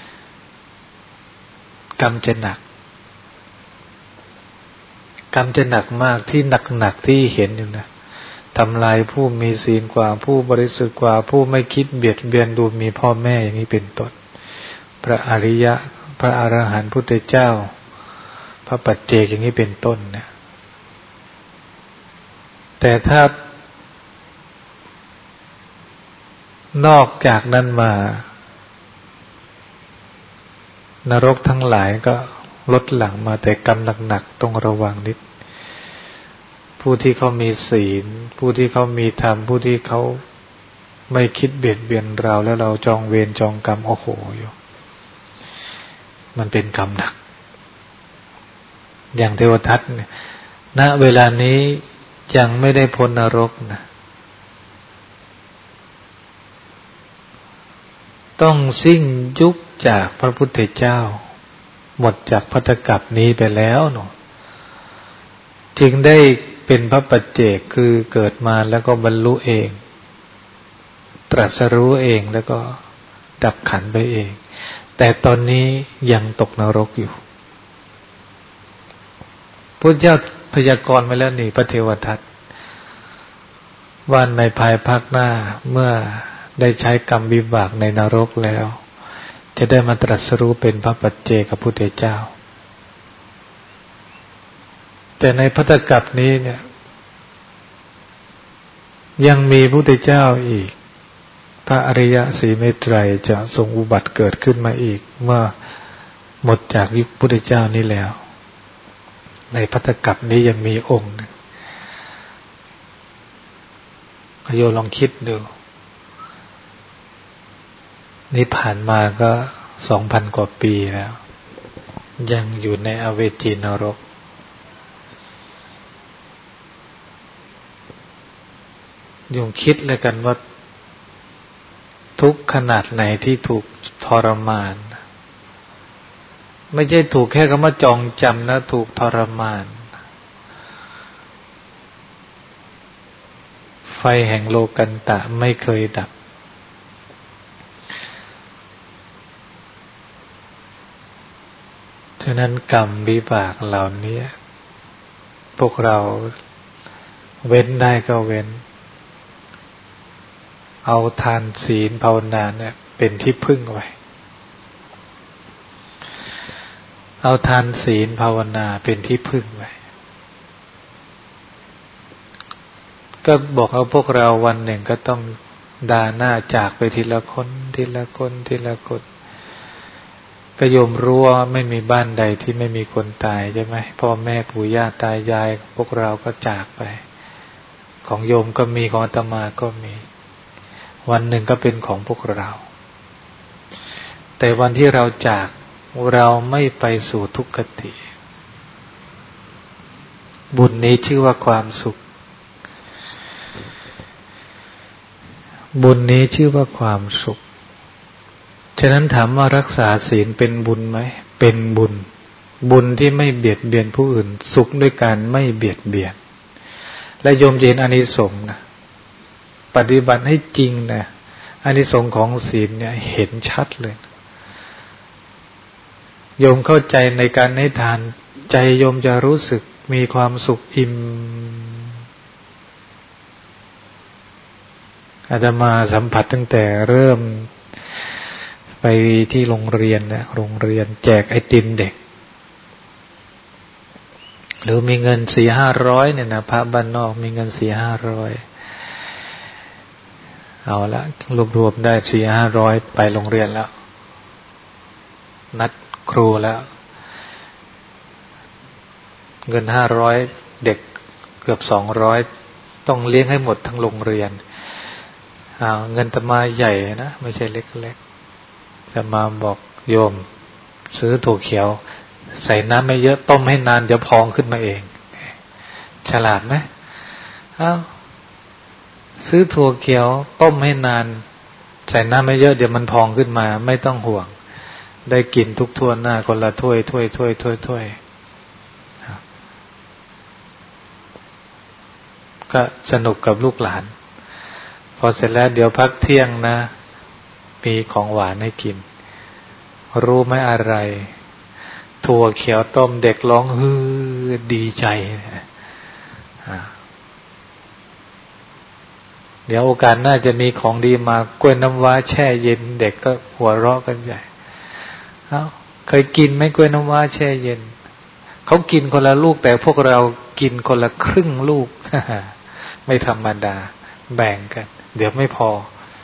Speaker 1: กรรมจะหนักกรรมจะหนักมากที่หนักๆที่เห็นอยู่นะทำลายผู้มีศีลกว่าผู้บริสุทธิ์กว่าผู้ไม่คิดเบียดเบียนดูมีพ่อแม่อย่างนี้เป็นต้นพระอริยะพระอรหันต์พุทธเจ้าพระปัจเจกอย่างนี้เป็นต้นนะแต่ถ้านอกจากนั้นมานรกทั้งหลายก็ลดหลั่งมาแต่กรรมหนักๆต้องระวังนิดผู้ที่เขามีศีลผู้ที่เขามีธรรมผู้ที่เขาไม่คิดเบียดเบียนเราแล้วเราจองเวรจองกรรมโอ้โหอยู่มันเป็นกรรมหนักอย่างเทวทัตเนี่ยณเวลานี้ยังไม่ได้พ้นนรกนะต้องสิ้นยุคจากพระพุทธเจ้าหมดจากภัตตกัปนี้ไปแล้วเนาะจึงได้เป็นพระปัจเจกคือเกิดมาแล้วก็บรรลุเองตรัสรู้เองแล้วก็ดับขันธ์ไปเองแต่ตอนนี้ยังตกนรกอยู่พุทธเจ้าพยากรณ์ไว้แล้วนี่พระเทวทัตว่าในภายภาคหน้าเมื่อได้ใช้กรรมวิบากในนรกแล้วจะได้มาตรัสรู้เป็นพระปัจเจกพุทธเจ้าแต่ในภัตตกัปนี้เนี่ยยังมีพระพุทธเจ้าอีกพระอริยศรีเมตไตรจะทรงอุบัติเกิดขึ้นมาอีกเมื่อหมดจากยุคพุทธเจ้านี้แล้วในภัตตกัปนี้ยังมีองค์นึงโยมลองคิดดูนี่ผ่านมาก็สองพันกว่าปีแล้วยังอยู่ในอเวจีนรกโยมคิดเลยกันว่าทุกขนาดไหนที่ถูกทรมานไม่ใช่ถูกแค่คำว่าจองจำนะถูกทรมานไฟแห่งโลกันตะไม่เคยดับฉะนั้นกรรมวิบากเหล่านี้พวกเราเว้นได้ก็เว้นเอาทานศีลภาวนาเนี่ยเป็นที่พึ่งไว้เอาทานศีลภาวนาเป็นที่พึ่งไว้ก็บอกเอาพวกเราวันหนึ่งก็ต้องด่าหน้าจากไปทีละคนทีละคนทีละคนก็โยมรู้ว่าไม่มีบ้านใดที่ไม่มีคนตายใช่ไหมพ่อแม่ปู่ย่าตายายพวกเราก็จากไปของโยมก็มีของอาตมาก็มีวันหนึ่งก็เป็นของพวกเราแต่วันที่เราจากเราไม่ไปสู่ทุกขติบุญนี้ชื่อว่าความสุขบุญนี้ชื่อว่าความสุขฉะนั้นถามว่ารักษาศีลเป็นบุญไหมเป็นบุญบุญที่ไม่เบียดเบียนผู้อื่นสุขด้วยการไม่เบียดเบียนและโยมจะเห็นอานิสงส์นะปฏิบัติให้จริงนะอานิสงส์ของศีลเนี่ยเห็นชัดเลยโยมเข้าใจในการให้ทานใจโยมจะรู้สึกมีความสุขอิ่มอาตมาสัมผัสตั้งแต่เริ่มไปที่โรงเรียนนะโรงเรียนแจกไอติมเด็กหรือมีเงินสี่ห้าร้อยเนี่ยนะพระบ้านนอกมีเงินสี่ห้าร้อยเอาละรวบๆได้สี่ห้าร้อยไปโรงเรียนแล้วนัดครูแล้วเงินห้าร้อยเด็กเกือบสองร้อยต้องเลี้ยงให้หมดทั้งโรงเรียนเอาเงินอาตมาใหญ่นะไม่ใช่เล็กๆอาตมาบอกโยมซื้อถั่วเขียวใส่น้ำไม่เยอะต้มให้นานเดี๋ยวพองขึ้นมาเองฉลาดไหมเอ้าซื้อถั่วเขียวต้มให้นานใส่น้ำไม่เยอะเดี๋ยวมันพองขึ้นมาไม่ต้องห่วงได้กินทุกถ้วยหน้าคนละถ้วยถ้วยถ้วยถ้วยถ้วยก็สนุกกับลูกหลานพอเสร็จแล้วเดี๋ยวพักเที่ยงนะมีของหวานให้กินรู้ไหมอะไรถั่วเขียวต้มเด็กร้องฮือดีใจเดี๋ยวโอกาสน่าจะมีของดีมากล้วยน้ำว้าแช่เย็นเด็กก็หัวเราะกันใหญ่เอ้าเคยกินไหมกล้วยน้ำว้าแช่เย็นเขากินคนละลูกแต่พวกเรากินคนละครึ่งลูก ไม่ธรรมดาแบ่งกันเดี๋ยวไม่พอ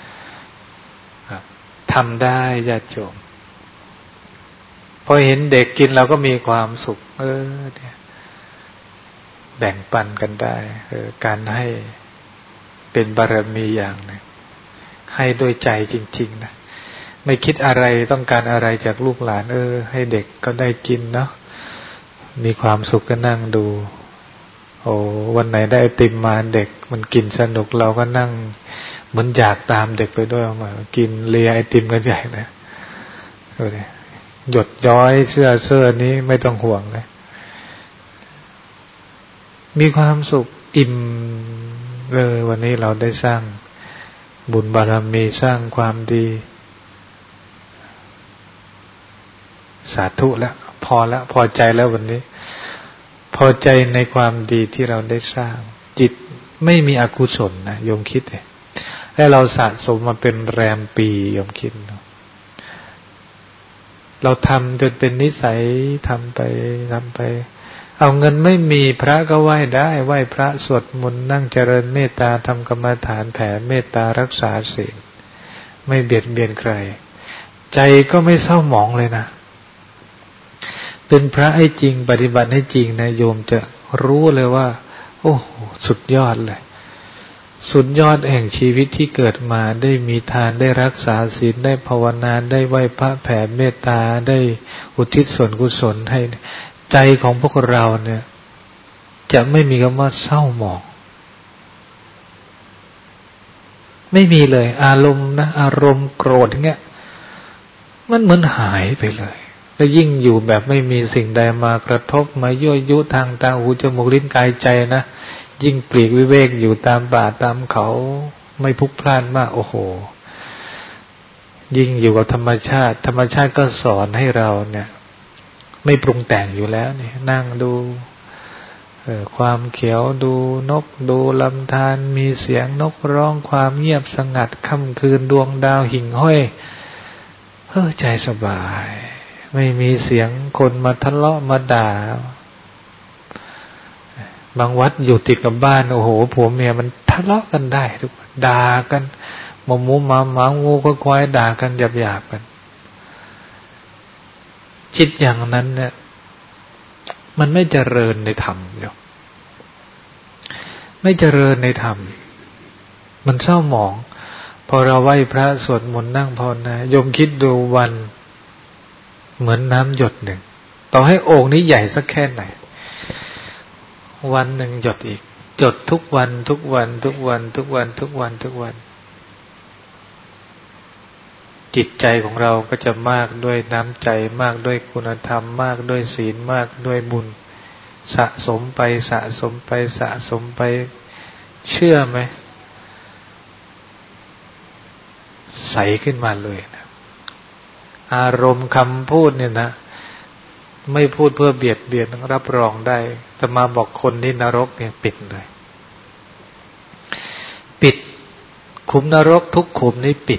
Speaker 1: ทำได้ญาติโยมพอเห็นเด็กกินเราก็มีความสุขเออเนี่ยแบ่งปันกันได้เออการให้เป็นบารมีอย่างหนึ่งให้ด้วยใจจริงๆนะไม่คิดอะไรต้องการอะไรจากลูกหลานเออให้เด็กก็ได้กินเนาะมีความสุขก็นั่งดูโอ้วันไหนได้ไอติมมาเด็กมันกินสนุกเราก็นั่งเหมือนอยากตามเด็กไปด้วยมากินเลียไอติมกันใหญ่เลยดูดิหยดย้อยเสื้อเสื้อนี้ไม่ต้องห่วงเลยมีความสุขอิ่มเออวันนี้เราได้สร้างบุญบารมีสร้างความดีสาธุแล้วพอแล้วพอใจแล้ววันนี้พอใจในความดีที่เราได้สร้างจิตไม่มีอกุศลนะโยมคิดเลยและเราสะสมมาเป็นแรมปีโยมคิดเนาะเราทำจนเป็นนิสัยทำไปทำไปเอาเงินไม่มีพระก็ไหว้ได้ไหว้พระสวดมนต์นั่งเจริญเมตตาทำกรรมฐานแผ่เมตตารักษาศีลไม่เบียดเบียนใครใจก็ไม่เศร้าหมองเลยนะเป็นพระให้จริงปฏิบัติให้จริงนะโยมจะรู้เลยว่าโอ้สุดยอดเลยสุดยอดแห่งชีวิตที่เกิดมาได้มีทานได้รักษาศีลได้ภาวนาได้ไหว้พระแผ่เมตตาได้อุทิศส่วนกุศลให้ใจของพวกเราเนี่ยจะไม่มีคำว่าเศร้าหมองไม่มีเลยอารมณ์นะอารมณ์โกรธอย่างเงี้ยมันเหมือนหายไปเลยแล้วยิ่งอยู่แบบไม่มีสิ่งใดมากระทบมายั่วยุทางตาหูจมูกลิ้นกายใจนะยิ่งปลีกวิเวกอยู่ตามป่าตามเขาไม่พลุกพล่านมากโอ้โหยิ่งอยู่กับธรรมชาติธรรมชาติก็สอนให้เราเนี่ยไม่ปรุงแต่งอยู่แล้วเนี่ยนั่งดูเอ่อความเขียวดูนกดูลำธารมีเสียงนกร้องความเงียบสงัดค่ำคืนดวงดาวหิ่งห้อยเฮ้อใจสบายไม่มีเสียงคนมาทะเลาะมาด่าบางวัดอยู่ติดกับบ้านโอ้โหผัวเมียมันทะเลาะกันได้ทุกคนด่ากันหมูหมูหมาหมางูก็ควายด่ากันหยาบๆกันจิตอย่างนั้นเนี่ยมันไม่เจริญในธรรมหรอกไม่เจริญในธรรมมันเศร้าหมองพอเราไหว้พระสวดมนต์นั่งภาวนาโยมคิดดูวันเหมือนน้ำหยดหนึ่งต่อให้โอ่งนี้ใหญ่สักแค่ไหนวันหนึ่งหยดอีกหยดทุกวันทุกวันทุกวันทุกวันทุกวันทุกวันจิตใจของเราก็จะมากด้วยน้ำใจมากด้วยคุณธรรมมากด้วยศีลมากด้วยบุญสะสมไปสะสมไปสะสมไปเชื่อไหมใสขึ้นมาเลยนะอารมณ์คำพูดเนี่ยนะไม่พูดเพื่อเบียดเบียนรับรองได้แต่มาบอกคนนี้นรกเนี่ยปิดเลยปิดขุมนรกทุกขุมนี้ปิด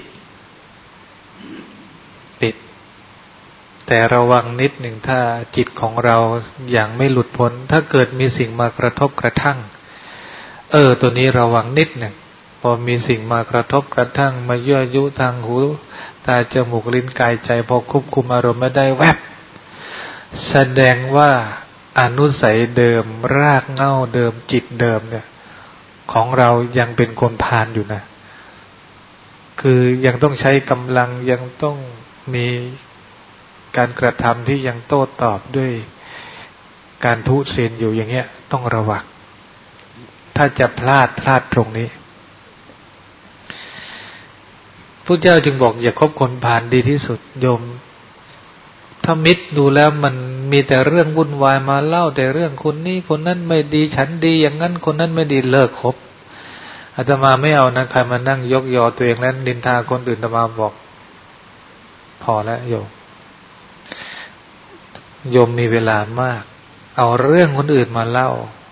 Speaker 1: ปิดแต่ระวังนิดหนึ่งถ้าจิตของเราอย่างไม่หลุดพ้นถ้าเกิดมีสิ่งมากระทบกระทั่งเออตัวนี้ระวังนิดหนึ่งเพอมีสิ่งมากระทบกระทั่งมายั่วยุทางหูตาจมูกลิ้นกายใจพอควบคุมอารมณ์ไม่ได้แวบแสดงว่าอนุสัยเดิมรากเหง้าเดิมจิตเดิมเนี่ยของเรายังเป็นคนพาลอยู่นะคือยังต้องใช้กำลังยังต้องมีการกระทำที่ยังโต้ตอบด้วยการทุศีลอยู่อย่างเงี้ยต้องระวังถ้าจะพลาดพลาดตรงนี้พุทธเจ้าจึงบอกอย่าคบคนพาลดีที่สุดโยมถ้ามิตรดูแล้วมันมีแต่เรื่องวุ่นวายมาเล่าแต่เรื่องคนนี้คนนั้นไม่ดีฉันดีอย่างนั้นคนนั้นไม่ดีเลิกคบอาตมาไม่เอานะใครมานั่งยกยอตัวเองแล้วนินทาคนอื่นอาตมาบอกพอแล้วโยมโยมมีเวลามากเอาเรื่องคนอื่นมาเล่า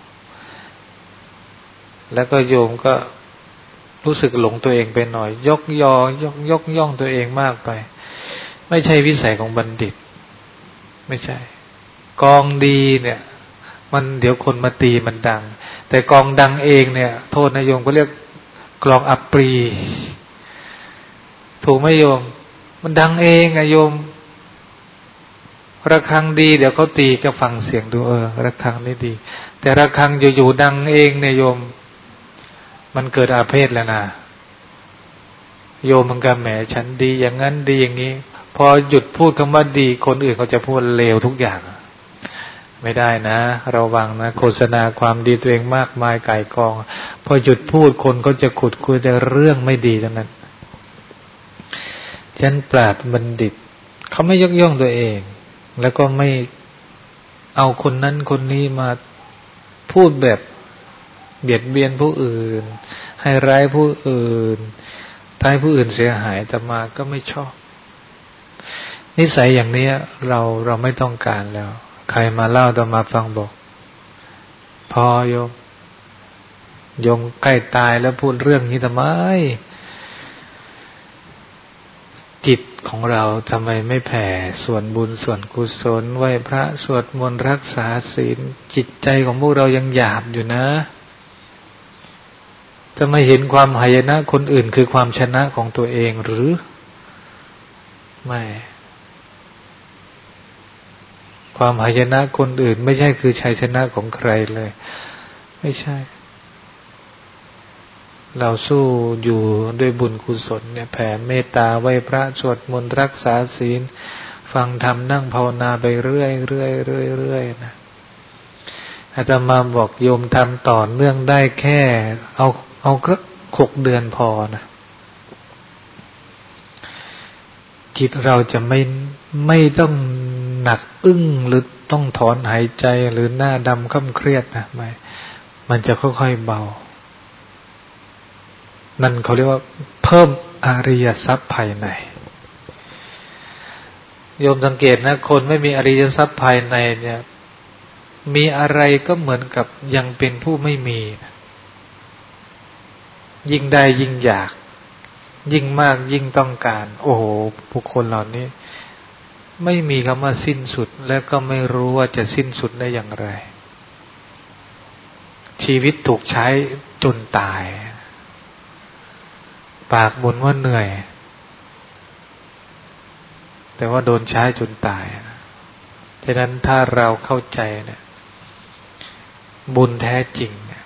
Speaker 1: แล้วก็โยมก็รู้สึกหลงตัวเองไปหน่อยยกยอยกยกย่องตัวเองมากไปไม่ใช่วิสัยของบัณฑิตไม่ใช่กองดีเนี่ยมันเดี๋ยวคนมาตีมันดังแต่กองดังเองเนี่ยโทษนะโยมก็เรียกกลองอัปรีถูกไหมโยมมันดังเองอะโยมระฆังดีเดี๋ยวเขาตีก็ฟังเสียงดูเออระฆังนี่ดีแต่ระฆังอยู่ๆดังเองเนี่ยโยมมันเกิดอาเพศแล้วนะโยมมันก็แหมฉันดีอย่างนั้นดีอย่างนี้พอหยุดพูดคำว่าดีคนอื่นเขาจะพูดเลวทุกอย่างไม่ได้นะระวังนะโฆษณาความดีตัวเองมากมายไก่กองพอหยุดพูดคนก็จะขุดคุยแต่เรื่องไม่ดีทั้งนั้นฉันปราชญ์บัณฑิตเขาไม่ยกย่องตัวเองแล้วก็ไม่เอาคนนั้นคนนี้มาพูดแบบเบียดเบียนผู้อื่นให้ร้ายผู้อื่นทำให้ผู้อื่นเสียหายแต่มาก็ไม่ชอบนิสัยอย่างนี้เราเราไม่ต้องการแล้วใครมาเล่าต่อมาฟังบอกพอโยมโยมใกล้ตายแล้วพูดเรื่องนี้ทำไมจิตของเราทำไมไม่แผ่ส่วนบุญส่วนกุศลไหว้พระสวดมนต์รักษาศีลจิตใจของพวกเรายังหยาบอยู่นะจะไม่เห็นความหายนะคนอื่นคือความชนะของตัวเองหรือไม่ความหายนะคนอื่นไม่ใช่คือชัยชนะของใครเลยไม่ใช่เราสู้อยู่ด้วยบุญกุศลเนี่ยแผ่เมตตาไหว้พระสวดมนต์รักษาศีลฟังธรรมนั่งภาวนาไปเรื่อยเรื่อยเรื่อยเรื่อยนะอาตมาบอกโยมทำต่อเนื่องได้แค่เอาเอาแค่หกเดือนพอนะจิตเราจะไม่ไม่ต้องหนักอึ้งหรือต้องถอนหายใจหรือหน้าดำค่ำเครียดนะไม่มันจะค่อยๆเบานั่นเขาเรียกว่าเพิ่มอริยทรัพย์ภายในโยมสังเกตนะคนไม่มีอริยทรัพย์ภายในเนี่ยมีอะไรก็เหมือนกับยังเป็นผู้ไม่มียิ่งได้ยิ่งอยากยิ่งมากยิ่งต้องการโอ้โหบุคคลเหล่านี้ไม่มีคำว่าสิ้นสุดและก็ไม่รู้ว่าจะสิ้นสุดได้อย่างไรชีวิตถูกใช้จนตายปากบ่นว่าเหนื่อยแต่ว่าโดนใช้จนตายฉะนั้นถ้าเราเข้าใจเนี่ยบุญแท้จริงเนี่ย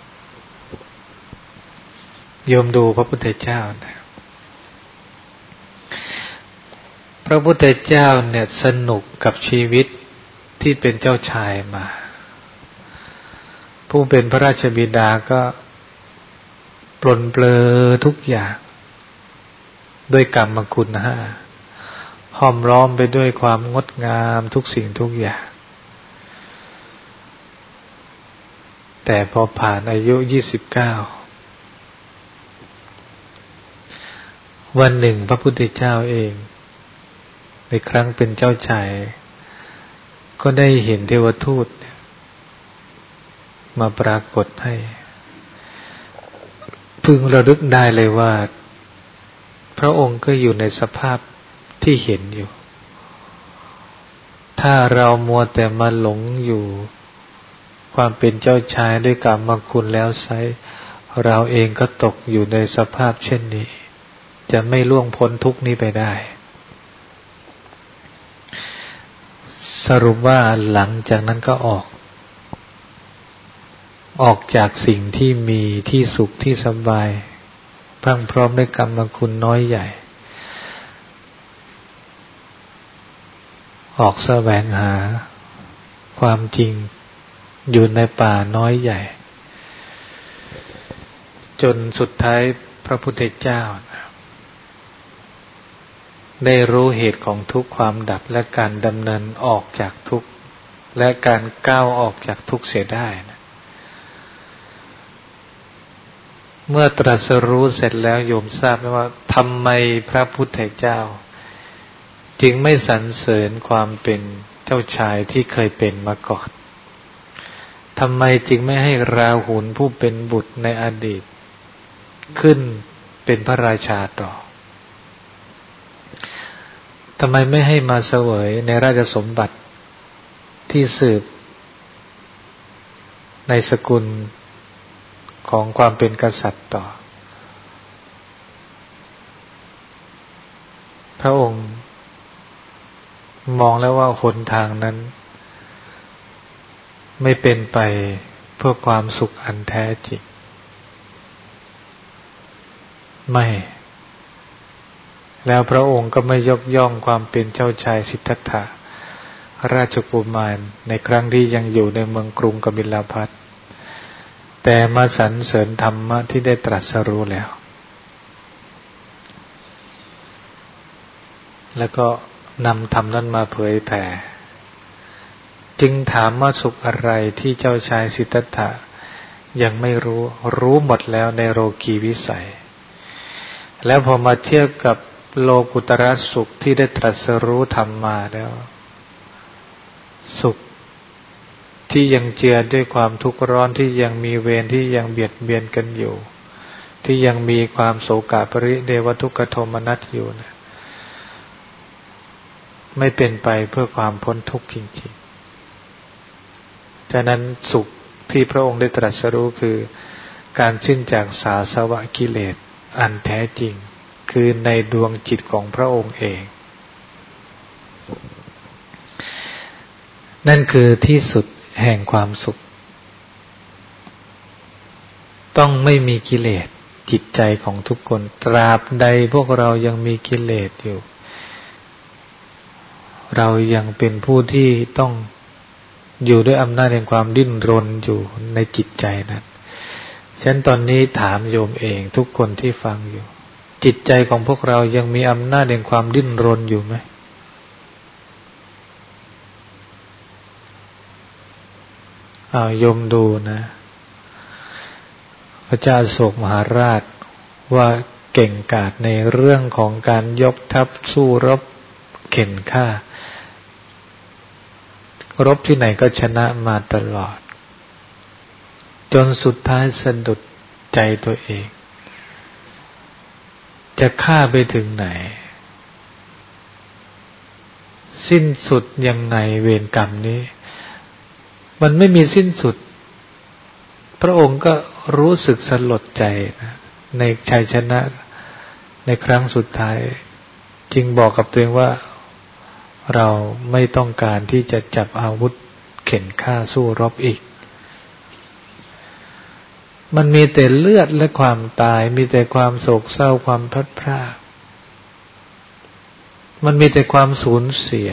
Speaker 1: โยมดูพระพุทธเจ้านะพระพุทธเจ้าเนี่ยสนุกกับชีวิตที่เป็นเจ้าชายมาผู้เป็นพระราชบิดาก็ปลนเปลือทุกอย่างด้วยกรรมคุณห้าห้อมล้อมไปด้วยความงดงามทุกสิ่งทุกอย่างแต่พอผ่านอายุยี่สิบเก้าวันหนึ่งพระพุทธเจ้าเองในครั้งเป็นเจ้าชายก็ได้เห็นเทวทูตมาปรากฏให้พึงระลึกได้เลยว่าพระองค์ก็อยู่ในสภาพที่เห็นอยู่ถ้าเรามัวแต่มาหลงอยู่ความเป็นเจ้าชายด้วยกรรมคุณแล้วไซเราเองก็ตกอยู่ในสภาพเช่นนี้จะไม่ล่วงพ้นทุกข์นี้ไปได้สรุปว่าหลังจากนั้นก็ออกออกจากสิ่งที่มีที่สุขที่สบายพรั่งพร้อมด้วยกรรมคุณน้อยใหญ่ออกแสวงหาความจริงอยู่ในป่าน้อยใหญ่จนสุดท้ายพระพุทธเจ้าได้รู้เหตุของทุกข์ความดับและการดำเนินออกจากทุกข์และการก้าวออกจากทุกข์เสียได้นะเมื่อตรัสรู้เสร็จแล้วโยมทราบไหมว่าทำไมพระพุทธเจ้าจึงไม่สรรเสริญความเป็นเจ้าชายที่เคยเป็นมาก่อนทำไมจึงไม่ให้ราหุลผู้เป็นบุตรในอดีตขึ้นเป็นพระราชาต่อทำไมไม่ให้มาเสวยในราชสมบัติที่สืบในสกุลของความเป็นกษัตริย์ต่อพระองค์มองแล้วว่าหนทางนั้นไม่เป็นไปเพื่อความสุขอันแท้จริงไม่แล้วพระองค์ก็ไม่ยกย่องความเป็นเจ้าชายสิทธัตถะราชกุมารในครั้งที่ยังอยู่ในเมืองกรุงกบิลพัสดุแต่มาสรรเสริญธรรมะที่ได้ตรัสรู้แล้วแล้วก็นำธรรมนั้นมาเผยแผ่จึงถามว่าสุขอะไรที่เจ้าชายสิทธัตถะยังไม่รู้รู้หมดแล้วในโลกีวิสัยแล้วพอมาเทียบกับโลกุตระสุขที่ได้ตรัสรู้ธรรมมาแล้วสุขที่ยังเจือด้วยความทุกข์ร้อนที่ยังมีเวรที่ยังเบียดเบียนกันอยู่ที่ยังมีความโศกปริเดวทุกขโทมนัสอยู่นะไม่เป็นไปเพื่อความพ้นทุกข์จริงๆฉะนั้นสุขที่พระองค์ได้ตรัสรู้คือการสิ้นจากสาสวะกิเลสอันแท้จริงคือในดวงจิตของพระองค์เองนั่นคือที่สุดแห่งความสุขต้องไม่มีกิเลสจิตใจของทุกคนตราบใดพวกเรายังมีกิเลสอยู่เรายังเป็นผู้ที่ต้องอยู่ด้วยอำนาจแห่งความดิ้นรนอยู่ในจิตใจนั้นฉะนั้นตอนนี้ถามโยมเองทุกคนที่ฟังอยู่จิตใจของพวกเรายังมีอำนาจแห่งความดิ้นรนอยู่ไหมอ้าวโยมดูนะพระเจ้าอโศกมหาราชว่าเก่งกาจในเรื่องของการยกทัพสู้รบเข็นฆ่ารบที่ไหนก็ชนะมาตลอดจนสุดท้ายสะดุดใจตัวเองจะฆ่าไปถึงไหนสิ้นสุดยังไงเวรกรรมนี้มันไม่มีสิ้นสุดพระองค์ก็รู้สึกสลดใจนะในชัยชนะในครั้งสุดท้ายจึงบอกกับตัวเองว่าเราไม่ต้องการที่จะจับอาวุธเข็นฆ่าสู้รบอีกมันมีแต่เลือดและความตายมีแต่ความโศกเศร้าความพลัดพรากมันมีแต่ความสูญเสีย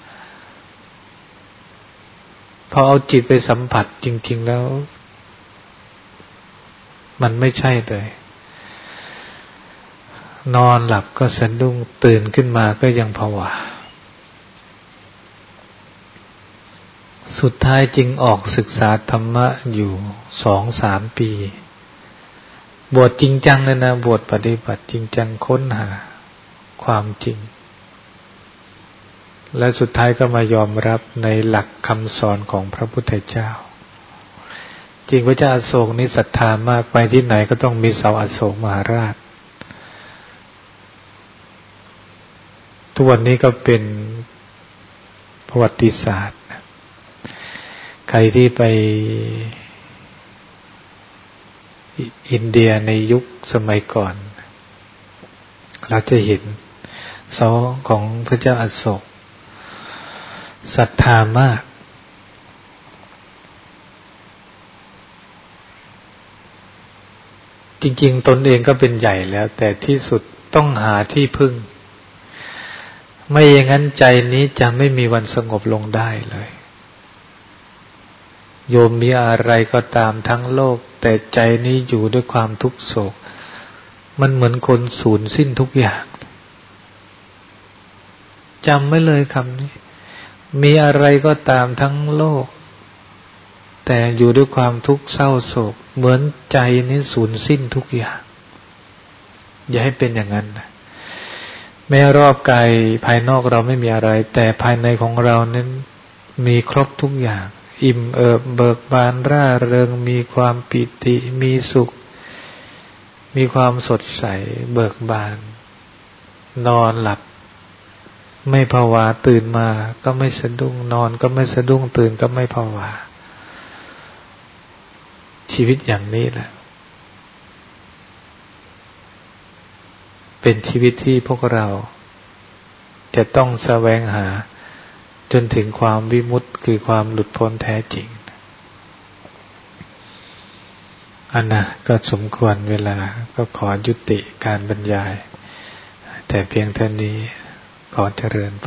Speaker 1: พอเอาจิตไปสัมผัสจริงๆแล้วมันไม่ใช่เลยนอนหลับก็สะดุ้งตื่นขึ้นมาก็ยังผวาสุดท้ายจึงออกศึกษาธรรมะอยู่สองสามปีบวชจริงจังเลยนะบวชปฏิบัติจริงจังค้นหาความจริงและสุดท้ายก็มายอมรับในหลักคำสอนของพระพุทธเจ้าจริงพระเจ้าอโศกนี่ศรัทธามากไปที่ไหนก็ต้องมีเสาอโศกมหาราชทุกวันนี้ก็เป็นประวัติศาสตร์ใครที่ไปอินเดียในยุคสมัยก่อนเราจะเห็นเสาของพระเจ้าอโศกศรัทธามากจริงๆตนเองก็เป็นใหญ่แล้วแต่ที่สุดต้องหาที่พึ่งไม่อย่างนั้นใจนี้จะไม่มีวันสงบลงได้เลยโยมมีอะไรก็ตามทั้งโลกแต่ใจนี้อยู่ด้วยความทุกข์โศกมันเหมือนคนสูญสิ้นทุกอย่างจำไว้เลยคำนี้มีอะไรก็ตามทั้งโลกแต่อยู่ด้วยความทุกข์เศร้าโศกเหมือนใจนี้สูญสิ้นทุกอย่างอย่าให้เป็นอย่างนั้นนะแม้รอบกายภายนอกเราไม่มีอะไรแต่ภายในของเรานั้นมีครบทุกอย่างอิ่มเอิบเบิกบานร่าเริงมีความปิติมีสุขมีความสดใสเบิกบานนอนหลับไม่ผวาตื่นมาก็ไม่สะดุ้งนอนก็ไม่สะดุ้งตื่นก็ไม่ผวาชีวิตอย่างนี้แหละเป็นชีวิตที่พวกเราจะต้องแสวงหาจนถึงความวิมุตติคือความหลุดพ้นแท้จริงอันนะก็สมควรเวลาก็ขอยุติการบรรยายแต่เพียงเท่านี้ขอเจริญพร